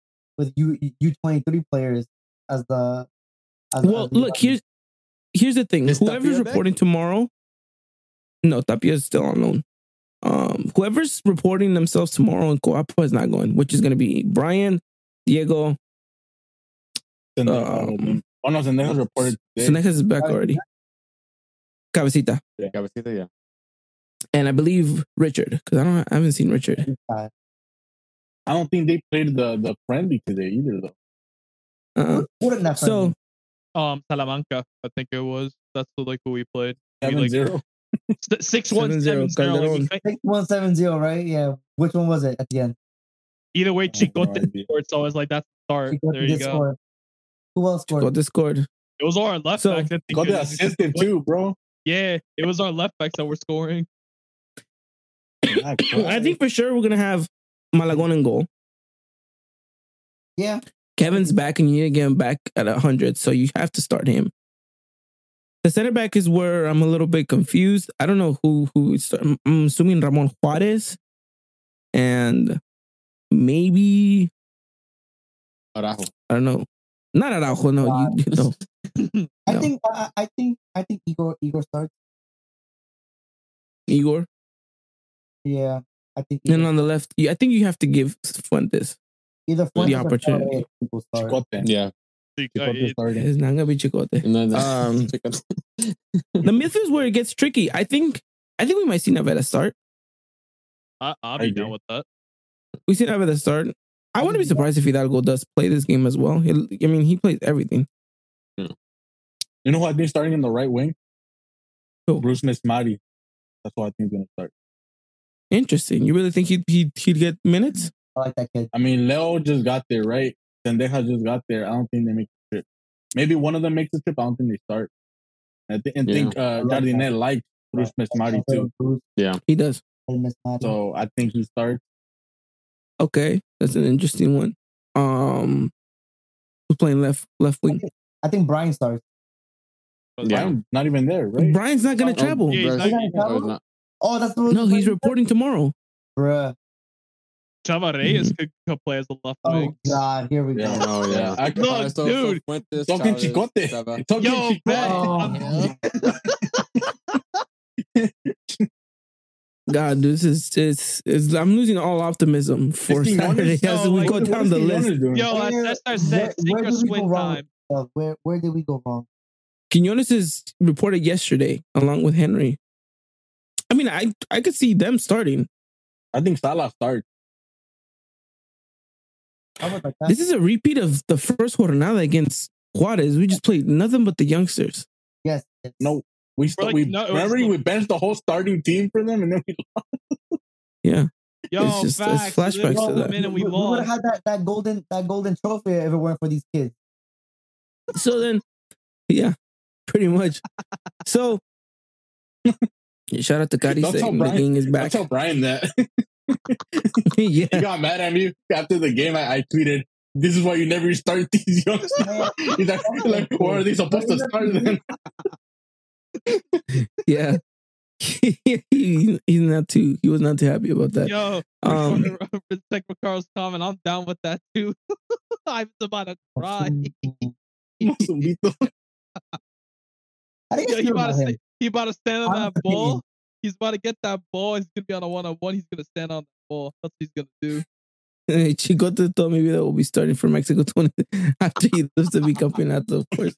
U23 players as the. Well, look, here's the thing. Is Whoever's Tapia back? reporting tomorrow, no, Tapia is still on loan. Whoever's reporting themselves tomorrow in Coapa is not going, which is going to be Brian, Diego. Oh no, Sendejas reported today. Senejas is back already. Cabecita. Cabecita, yeah. And I believe Richard, because I haven't seen Richard. I don't think they played the friendly today either, though. Wouldn't that So Salamanca, I think it was. That's who we played. We, 7-0. 6-1, 7-0, 6170, right? Yeah. Which one was it at the end? Either way, I have no Chicote idea. scored, so I was like, that's the start. Chicote There you did go. score. Who else scored? got discord. It was our left So, backs. I think Got it the was- assistant too, bro. Yeah, it was our left backs that were scoring. I think for sure we're gonna have Malagon in goal. Yeah. Kevin's back, and you need to get him back at 100, so you have to start him. The center back is where I'm a little bit confused. I don't know who I'm assuming Ramon Juarez, and maybe Araujo. I don't know. Not Araujo, no. No. I No. think Igor starts. Igor. Yeah. I think And Igor. on the left, I think you have to give Fuentes. Either Fuentes or opportunity. Talavera will start. Chicote. Yeah. Chicote starting. It's not gonna be Chicote. And then The midfield is where it gets tricky. I think we might see Naveda start. I'll I be agree. down with that. We see Naveda start. I wouldn't be surprised if Hidalgo does play this game as well. He plays everything. You know who I think starting in the right wing? Who? Bruce Mismati. That's who I think is going to start. Interesting. You really think he'd get minutes? I like that kid. I mean, Leo just got there, right? Sendejas just got there. I don't think they make the trip. Maybe one of them makes the trip. I don't think they start. I think Jardinel likes Bruce Mismati too. Bruce He does. and Miss Maddie. So I think he starts. Okay, that's an interesting one. Who's playing left wing? I think Brian starts. Yeah. I'm not even there, right? Brian's not gonna Oh, travel. yeah, He's not travel? Oh, that's the No, he's reporting tomorrow. Bruh. Chava Reyes could play as the left Oh wing. God, here we go. Yeah. Oh yeah. I No, dude. Talking Chicote. Talking Yo, Chicote. God, this is I'm losing all optimism for Quiñones? Saturday as No, we like, go What down is the Quiñones list. doing? Yo, that's our set. Where Sink or did we go swim wrong? time. Where did we go wrong? Quinones is reported yesterday along with Henry. I mean, I could see them starting. I think Salah starts. How about like that? This is a repeat of the first jornada against Juarez. We just played nothing but the youngsters. Yes. No, like, we no, it was remember the- we benched the whole starting team for them, and then we Yeah. Yo, It's just- it's facts. flashbacks Literally to that. the minute we would have lost. had that golden trophy if it weren't for these kids. So then, yeah, pretty much. So, shout out to Cari Don't tell saying the Brian- gang is I back. tell Brian that Yeah. he got mad at me after the game. I tweeted, This is why you never start these youngsters. He's like, where are they supposed to start then? Yeah. He was not too happy about that. Yo, respect for Carl's comment. I'm down with that too. I was about to cry. Mozumito. How do you Yo, feel about him? he about to stand on Honest that ball. opinion. He's about to get that ball. He's gonna be on a 1-on-1. He's gonna stand on the ball. That's what he's gonna do. Chicote thought maybe that will be starting for Mexico 20 after he lives to be campeonato, of course.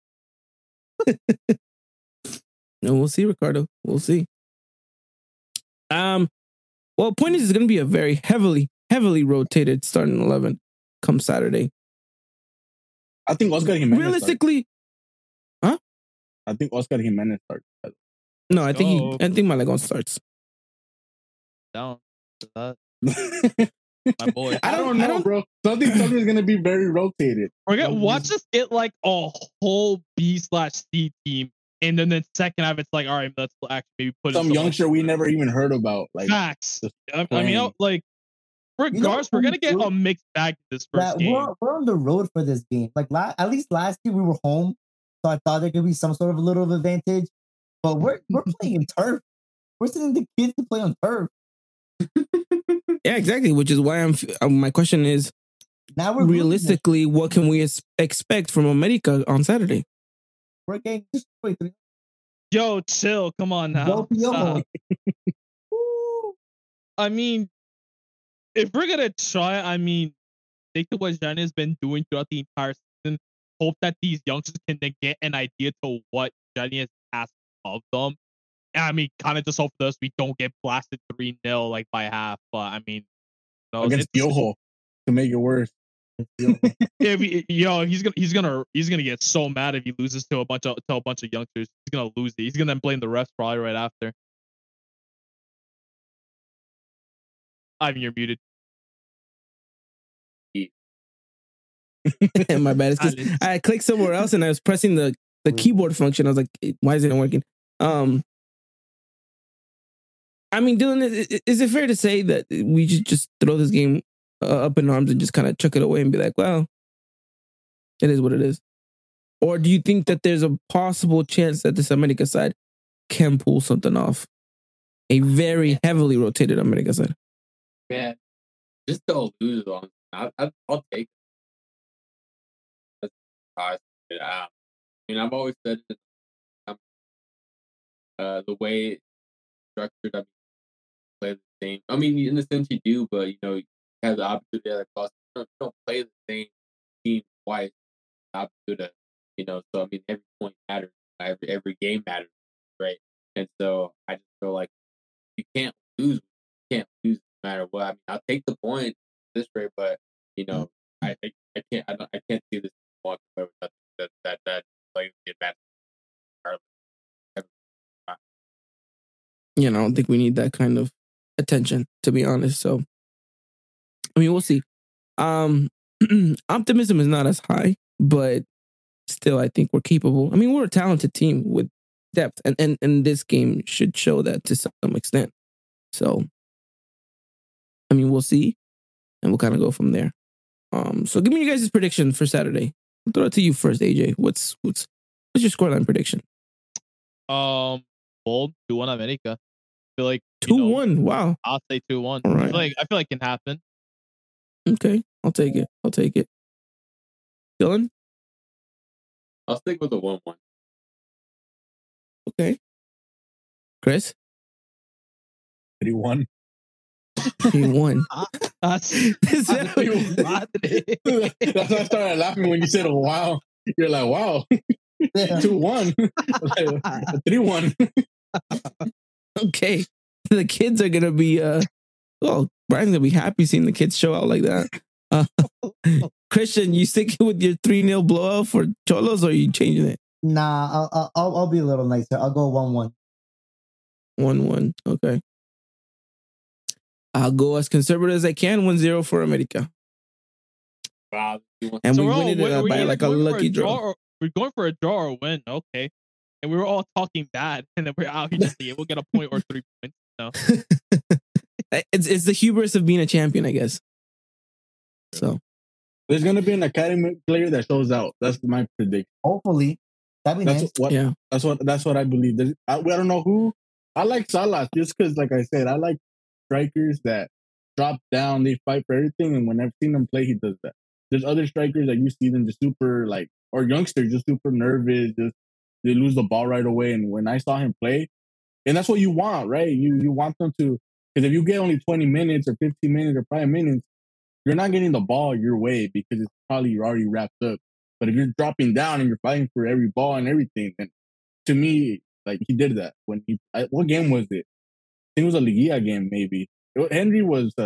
And we'll see, Ricardo. We'll see. Well, point is, it's going to be a very heavily rotated starting 11 come Saturday. I think Oscar Jimenez. Realistically, I think Oscar Jimenez starts. no, I think Malagon starts. Down for that, my boy. I don't know, bro. Something's gonna be very rotated. Watch us get like a whole B/C team, and then the second half it's like, all right, let's actually maybe put some youngster we never even heard about. Like facts. I mean, like regardless, we're gonna get a mixed bag this first game. We're on the road for this game. Like at least last year we were home, so I thought there could be some sort of a little advantage. But we're playing in turf. We're sending the kids to play on turf. Yeah, exactly. Which is why my question is, now we're realistically, what can we expect from America on Saturday? We're getting destroyed. Yo, chill. Come on now. Stop. I mean, if we're gonna try, I mean, think of what Gianni has been doing throughout the entire season. Hope that these youngsters can then get an idea to what Gianni has asked of them. I mean, kind of just hope for us we don't get blasted 3-0 like by half. But I mean, against Piojo to make it worse. He's gonna get so mad if he loses to a bunch of youngsters. He's gonna lose it. He's gonna blame the refs probably right after. Ivan, you're muted. My bad. It's because I clicked somewhere else and I was pressing the keyboard function. I was like, why is it not working? I mean, Dylan, is it fair to say that we just throw this game up in arms and just kind of chuck it away and be like, well, it is what it is? Or do you think that there's a possible chance that this America side can pull something off? A very heavily rotated America side. Man, just don't lose on. I'll take it. I mean, I've always said that the way it's structured, I mean, play the same. I mean, in a sense, you do, but you have the opportunity at a cost. You don't play the same team twice. The opportunity, so I mean, every point matters. Every game matters, right? And so I just feel like you can't lose. You can't lose no matter what. I mean, I'll take the point this way, but I can't see this walk away with that playing the advantage. I don't think we need that kind of attention, to be honest. So, I mean, we'll see. Optimism is not as high, but still, I think we're capable. I mean, we're a talented team with depth, and this game should show that to some extent. So, I mean, we'll see, and we'll kind of go from there. So give me your guys' prediction for Saturday. I'll throw it to you first, AJ. What's your scoreline prediction? Bold 2-1 America. I feel like 2-1. Wow. I'll say 2-1. All right. I feel like it can happen. Okay, I'll take it. Dylan? I'll stick with the 1-1. Okay. Chris? 3-1. 3-1. That's That's why I started laughing when you said, "Oh wow." You're like, "Wow." 2-1. 3-1. Okay. The kids are gonna be Brian's gonna be happy seeing the kids show out like that. Christian, you sticking with your 3-0 blowout for Cholos, or are you changing it? Nah, I'll be a little nicer. I'll go 1-1. 1-1. Okay. I'll go as conservative as I can. 1-0 for America. Wow. And So we we're win it by like a lucky draw. We're going for a draw or win. Okay. And we were all talking bad, and then we're out here just saying we'll get a point or 3 points. No. It's the hubris of being a champion, I guess. So, There's gonna be an academy player that shows out. That's my prediction. Hopefully, that'd be nice. That's what I believe. I don't know who. I like Salah just because, like I said, I like strikers that drop down, they fight for everything, and when I've seen him play, he does that. There's other strikers that you see them just super like, or youngsters just super nervous, just they lose the ball right away. And when I saw him play, and that's what you want, right? You want them to, because if you get only 20 minutes or 15 minutes or 5 minutes, you're not getting the ball your way because it's probably already wrapped up. But if you're dropping down and you're fighting for every ball and everything, then to me, like he did that when what game was it? I think it was a Liguilla game, maybe. Henry was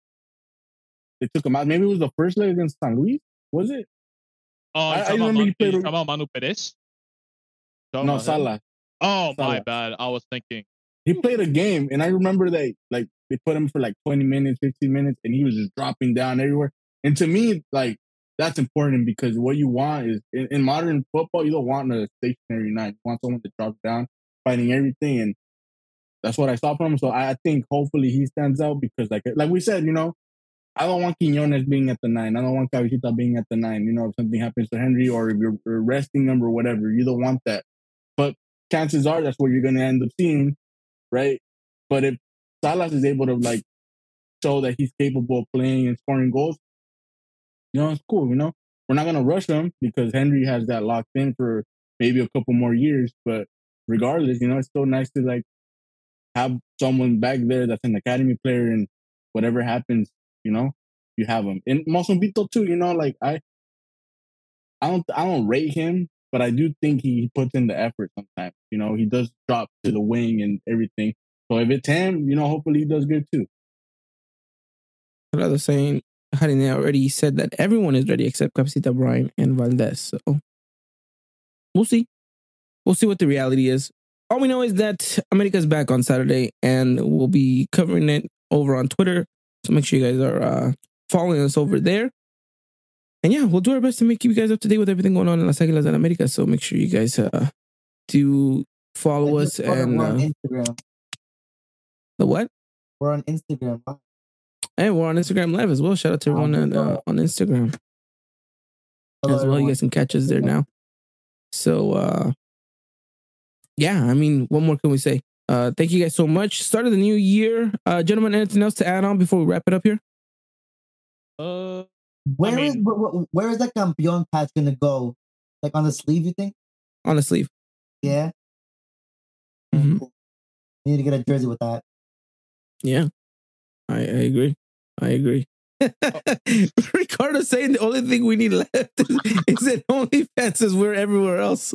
they took him out. Maybe it was the first leg against San Luis. Was it? Oh, I remember you talking about Manu Perez? No, Salah. Oh, Salah. my bad. I was thinking. He played a game, and I remember that like they put him for like 20 minutes, 15 minutes, and he was just dropping down everywhere. And to me, like that's important because what you want is in modern football, you don't want a stationary nine. You want someone to drop down, fighting everything, and that's what I saw from him. So I think hopefully he stands out because like we said, you know, I don't want Quiñones being at the 9. I don't want Cabecita being at the 9. You know, if something happens to Henry or if you're resting him or whatever, you don't want that. But chances are that's what you're going to end up seeing, right? But if Salas is able to like show that he's capable of playing and scoring goals, you know, it's cool. You know, we're not going to rush him because Henry has that locked in for maybe a couple more years. But regardless, you know, it's still nice to like have someone back there that's an academy player and whatever happens, you know, you have him. And Mosambito too, you know, like I don't rate him, but I do think he puts in the effort sometimes. You know, he does drop to the wing and everything. So if it's him, you know, hopefully he does good too. Rather saying, Harine already said that everyone is ready except Cabecita, Bryan, and Valdez. So we'll see. We'll see what the reality is. All we know is that America's back on Saturday, and we'll be covering it over on Twitter. So make sure you guys are following us over there. And yeah, we'll do our best to keep you guys up to date with everything going on in Las Águilas and America. So make sure you guys do follow us. And we're on Instagram. The what? We're on Instagram. Hey, we're on Instagram Live as well. Shout out to everyone on Instagram as well. Everyone. You guys can catch us there now. So, yeah, I mean, what more can we say? Thank you guys so much. Start of the new year. Gentlemen, anything else to add on before we wrap it up here? Where is that Campeón patch gonna go? Like on the sleeve, you think? On the sleeve. Yeah. Mm-hmm. Cool. You need to get a jersey with that. Yeah. I agree. Ricardo saying the only thing we need left is that OnlyFans is we're everywhere else.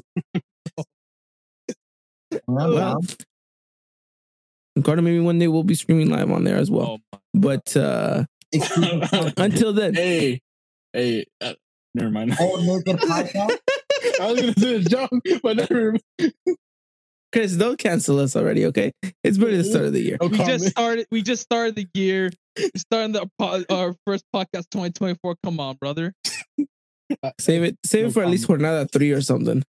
Well, Ricardo, maybe one day we'll be streaming live on there as well. But until then, hey, never mind. I was gonna do a joke, but never. Chris, don't cancel us already, okay? It's barely the start of the year. We just started the year. We're starting our first podcast 2024. Come on, brother. Save it for at least Jornada 3 or something.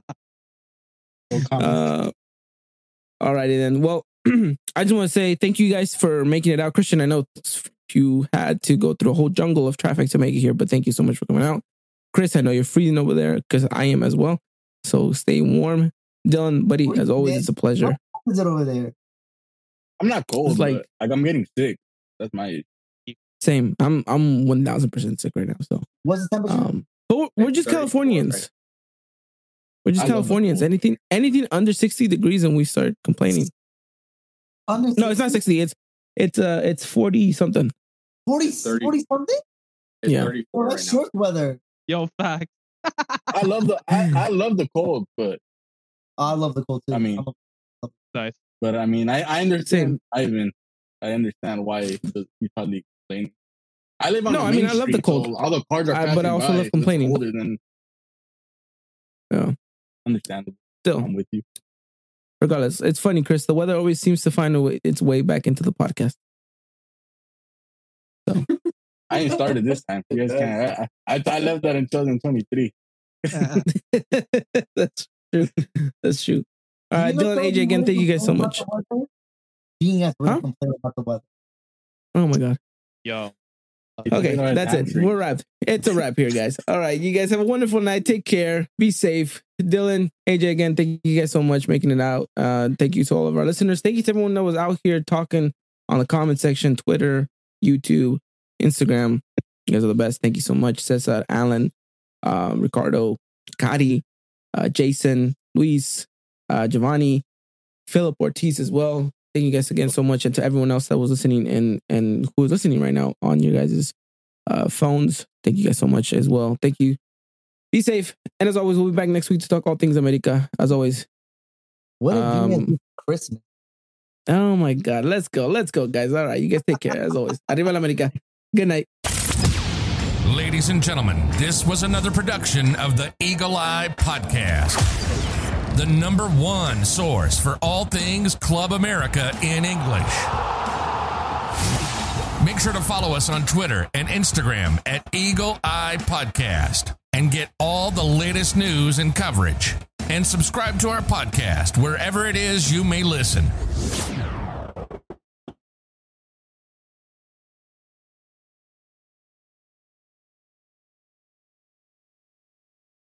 Alrighty then. Well, I just want to say thank you guys for making it out. Christian, I know you had to go through a whole jungle of traffic to make it here, but thank you so much for coming out. Chris, I know you're freezing over there because I am as well. So stay warm. Dylan, buddy, as always, it's a pleasure. What is it over there? I'm not cold, It's like I'm getting sick. That's my same. I'm 1000% sick right now. So what's the temperature? But we're just Californians. Right? We're just Californians. Anything under 60 degrees and we start complaining. Under 60? No, it's not 60. It's 40 something. 40 something? It's yeah. 34 that's right short weather. Yo, fact. I love the cold, but I love the cold too. I mean, nice. But I mean, I understand Ivan. I understand why he's probably complaining. I live on the main I love the cold. So all the cars are passing but I also by. love complaining. Colder than, yeah, understandable. Still, I'm with you. Regardless, it's funny, Chris. The weather always seems to find its way back into the podcast. So I ain't started this time. You guys can't. I left that in 2023. That's true. That's true. All right, Dylan, AJ, again, thank you guys so much. Being as really complain about the weather. Oh my god. Yo, Okay, that's it. We're wrapped. It's a wrap here, guys. All right, you guys have a wonderful night. Take care. Be safe. Dylan, AJ, again, thank you guys so much for making it out. Thank you to all of our listeners. Thank you to everyone that was out here talking on the comment section, Twitter, YouTube, Instagram. You guys are the best. Thank you so much. Cesar, Alan, Ricardo, Kari, Jason, Luis, Giovanni, Philip Ortiz as well. Thank you guys again so much. And to everyone else that was listening and who is listening right now on your guys' phones. Thank you guys so much as well. Thank you. Be safe. And as always, we'll be back next week to talk all things America. As always. What a day Christmas. Oh my God. Let's go, guys. All right. You guys take care as always. Arriba la America. Good night. Ladies and gentlemen, this was another production of the Eagle Eye Podcast, the #1 source for all things Club America in English. Make sure to follow us on Twitter and Instagram at Eagle Eye Podcast and get all the latest news and coverage. And subscribe to our podcast wherever it is you may listen.